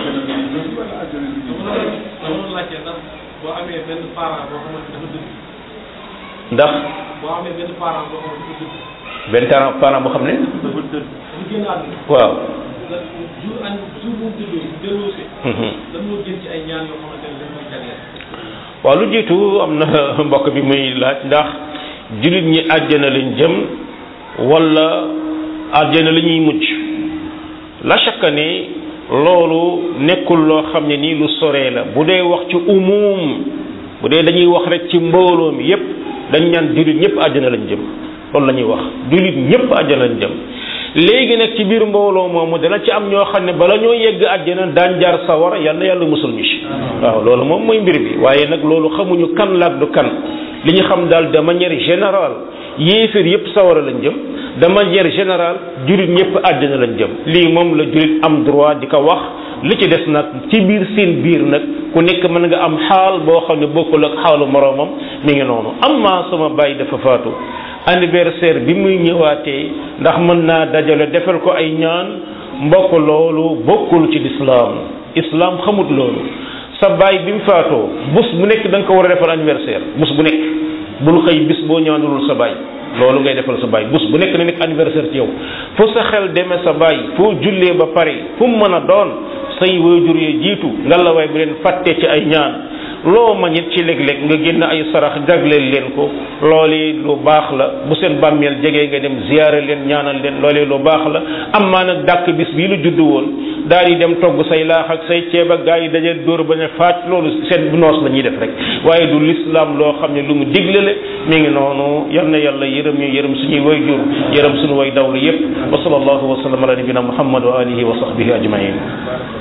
ndax boo amee benn parent boo xam ne dafa dëgg. benn parent parent boo xam ne. dafa dëgg. bu génn àdduna. waaw. jour an jour bu mu dëggee delloosee. lan moo gën ci ay ñaan yoo xamante ne dañ koy jagleel. waaw lu jiitu am na mbokk bi muy laaj ndax jullit ñi àjjana lañ jëm wala àjjana la ñuy mujj la chaque ne loolu nekkul loo xam ne nii lu soree la bu dee wax ci umum bu dee dañuy wax rek ci mbooloo mi yépp dañ ñaan jullit ñëpp àjjana lañ jëm loolu la ñuy wax jullit ñëpp àjjana lañ jëm léegi nag ci biir mbooloo moomu dana ci am ñoo xam ne bala ñoo yegg àjjana daan jaar sawar yal na yàlla musul ñu ci waaw loolu moom mooy mbir bi waaye nag loolu xamuñu kan laag du kan li ñu xam daal de manière générale yéeféer yëpp sawara lañ jëm de manière générale jullit ñëpp àjjana lañ jëm lii moom la jullit am droit di ko wax li ci des nag ci biir seen biir nag ku nekk mën nga am xaal boo xam ne bokkul ak xaalu moroomam mi ngi noonu amma sama bàyyi dafa faatu anniversaire bi muy ñëwaatee ndax mën naa dajale defal ko ay ñaan mbokk loolu bokkul ci lislaam islam xamut loolu sa baay bi mu faatoo bés bu nekk da nga ko war a defal anniversaire bés bu nekk bul xëy bis boo ñaanulul sa baay loolu ngay defal sa baay bés bu nekk na nekk anniversaire ci yow fu sa xel demee sa baay foo jullee ba pare fu mu mën a doon say waajur yi jiitu ngallaawaay bu leen fàtte ci ay ñaan loo ma ñit ci léeg-léeg nga génn ay sarax jagleel leen ko loolee lu baax la bu seen bàmmeel jegee nga dem ziyaare leen ñaanal leen loolee lu baax la am maa nag dàkk bis bii lu judd woon daal di dem togg say laax ak say ceeb ak gaa yi dajee dóor ba ne faaj loolu seen noos la ñuy def rek waaye du lislaam loo xam ne lu mu digle la mi ngi noonu yal na yàlla yërëm ñu yërëm suñuy way jur yërëm suñu way dawlu yépp wa sallallahu wa sallam ala nabina muhammad wa alihi wa sahbihi ajmain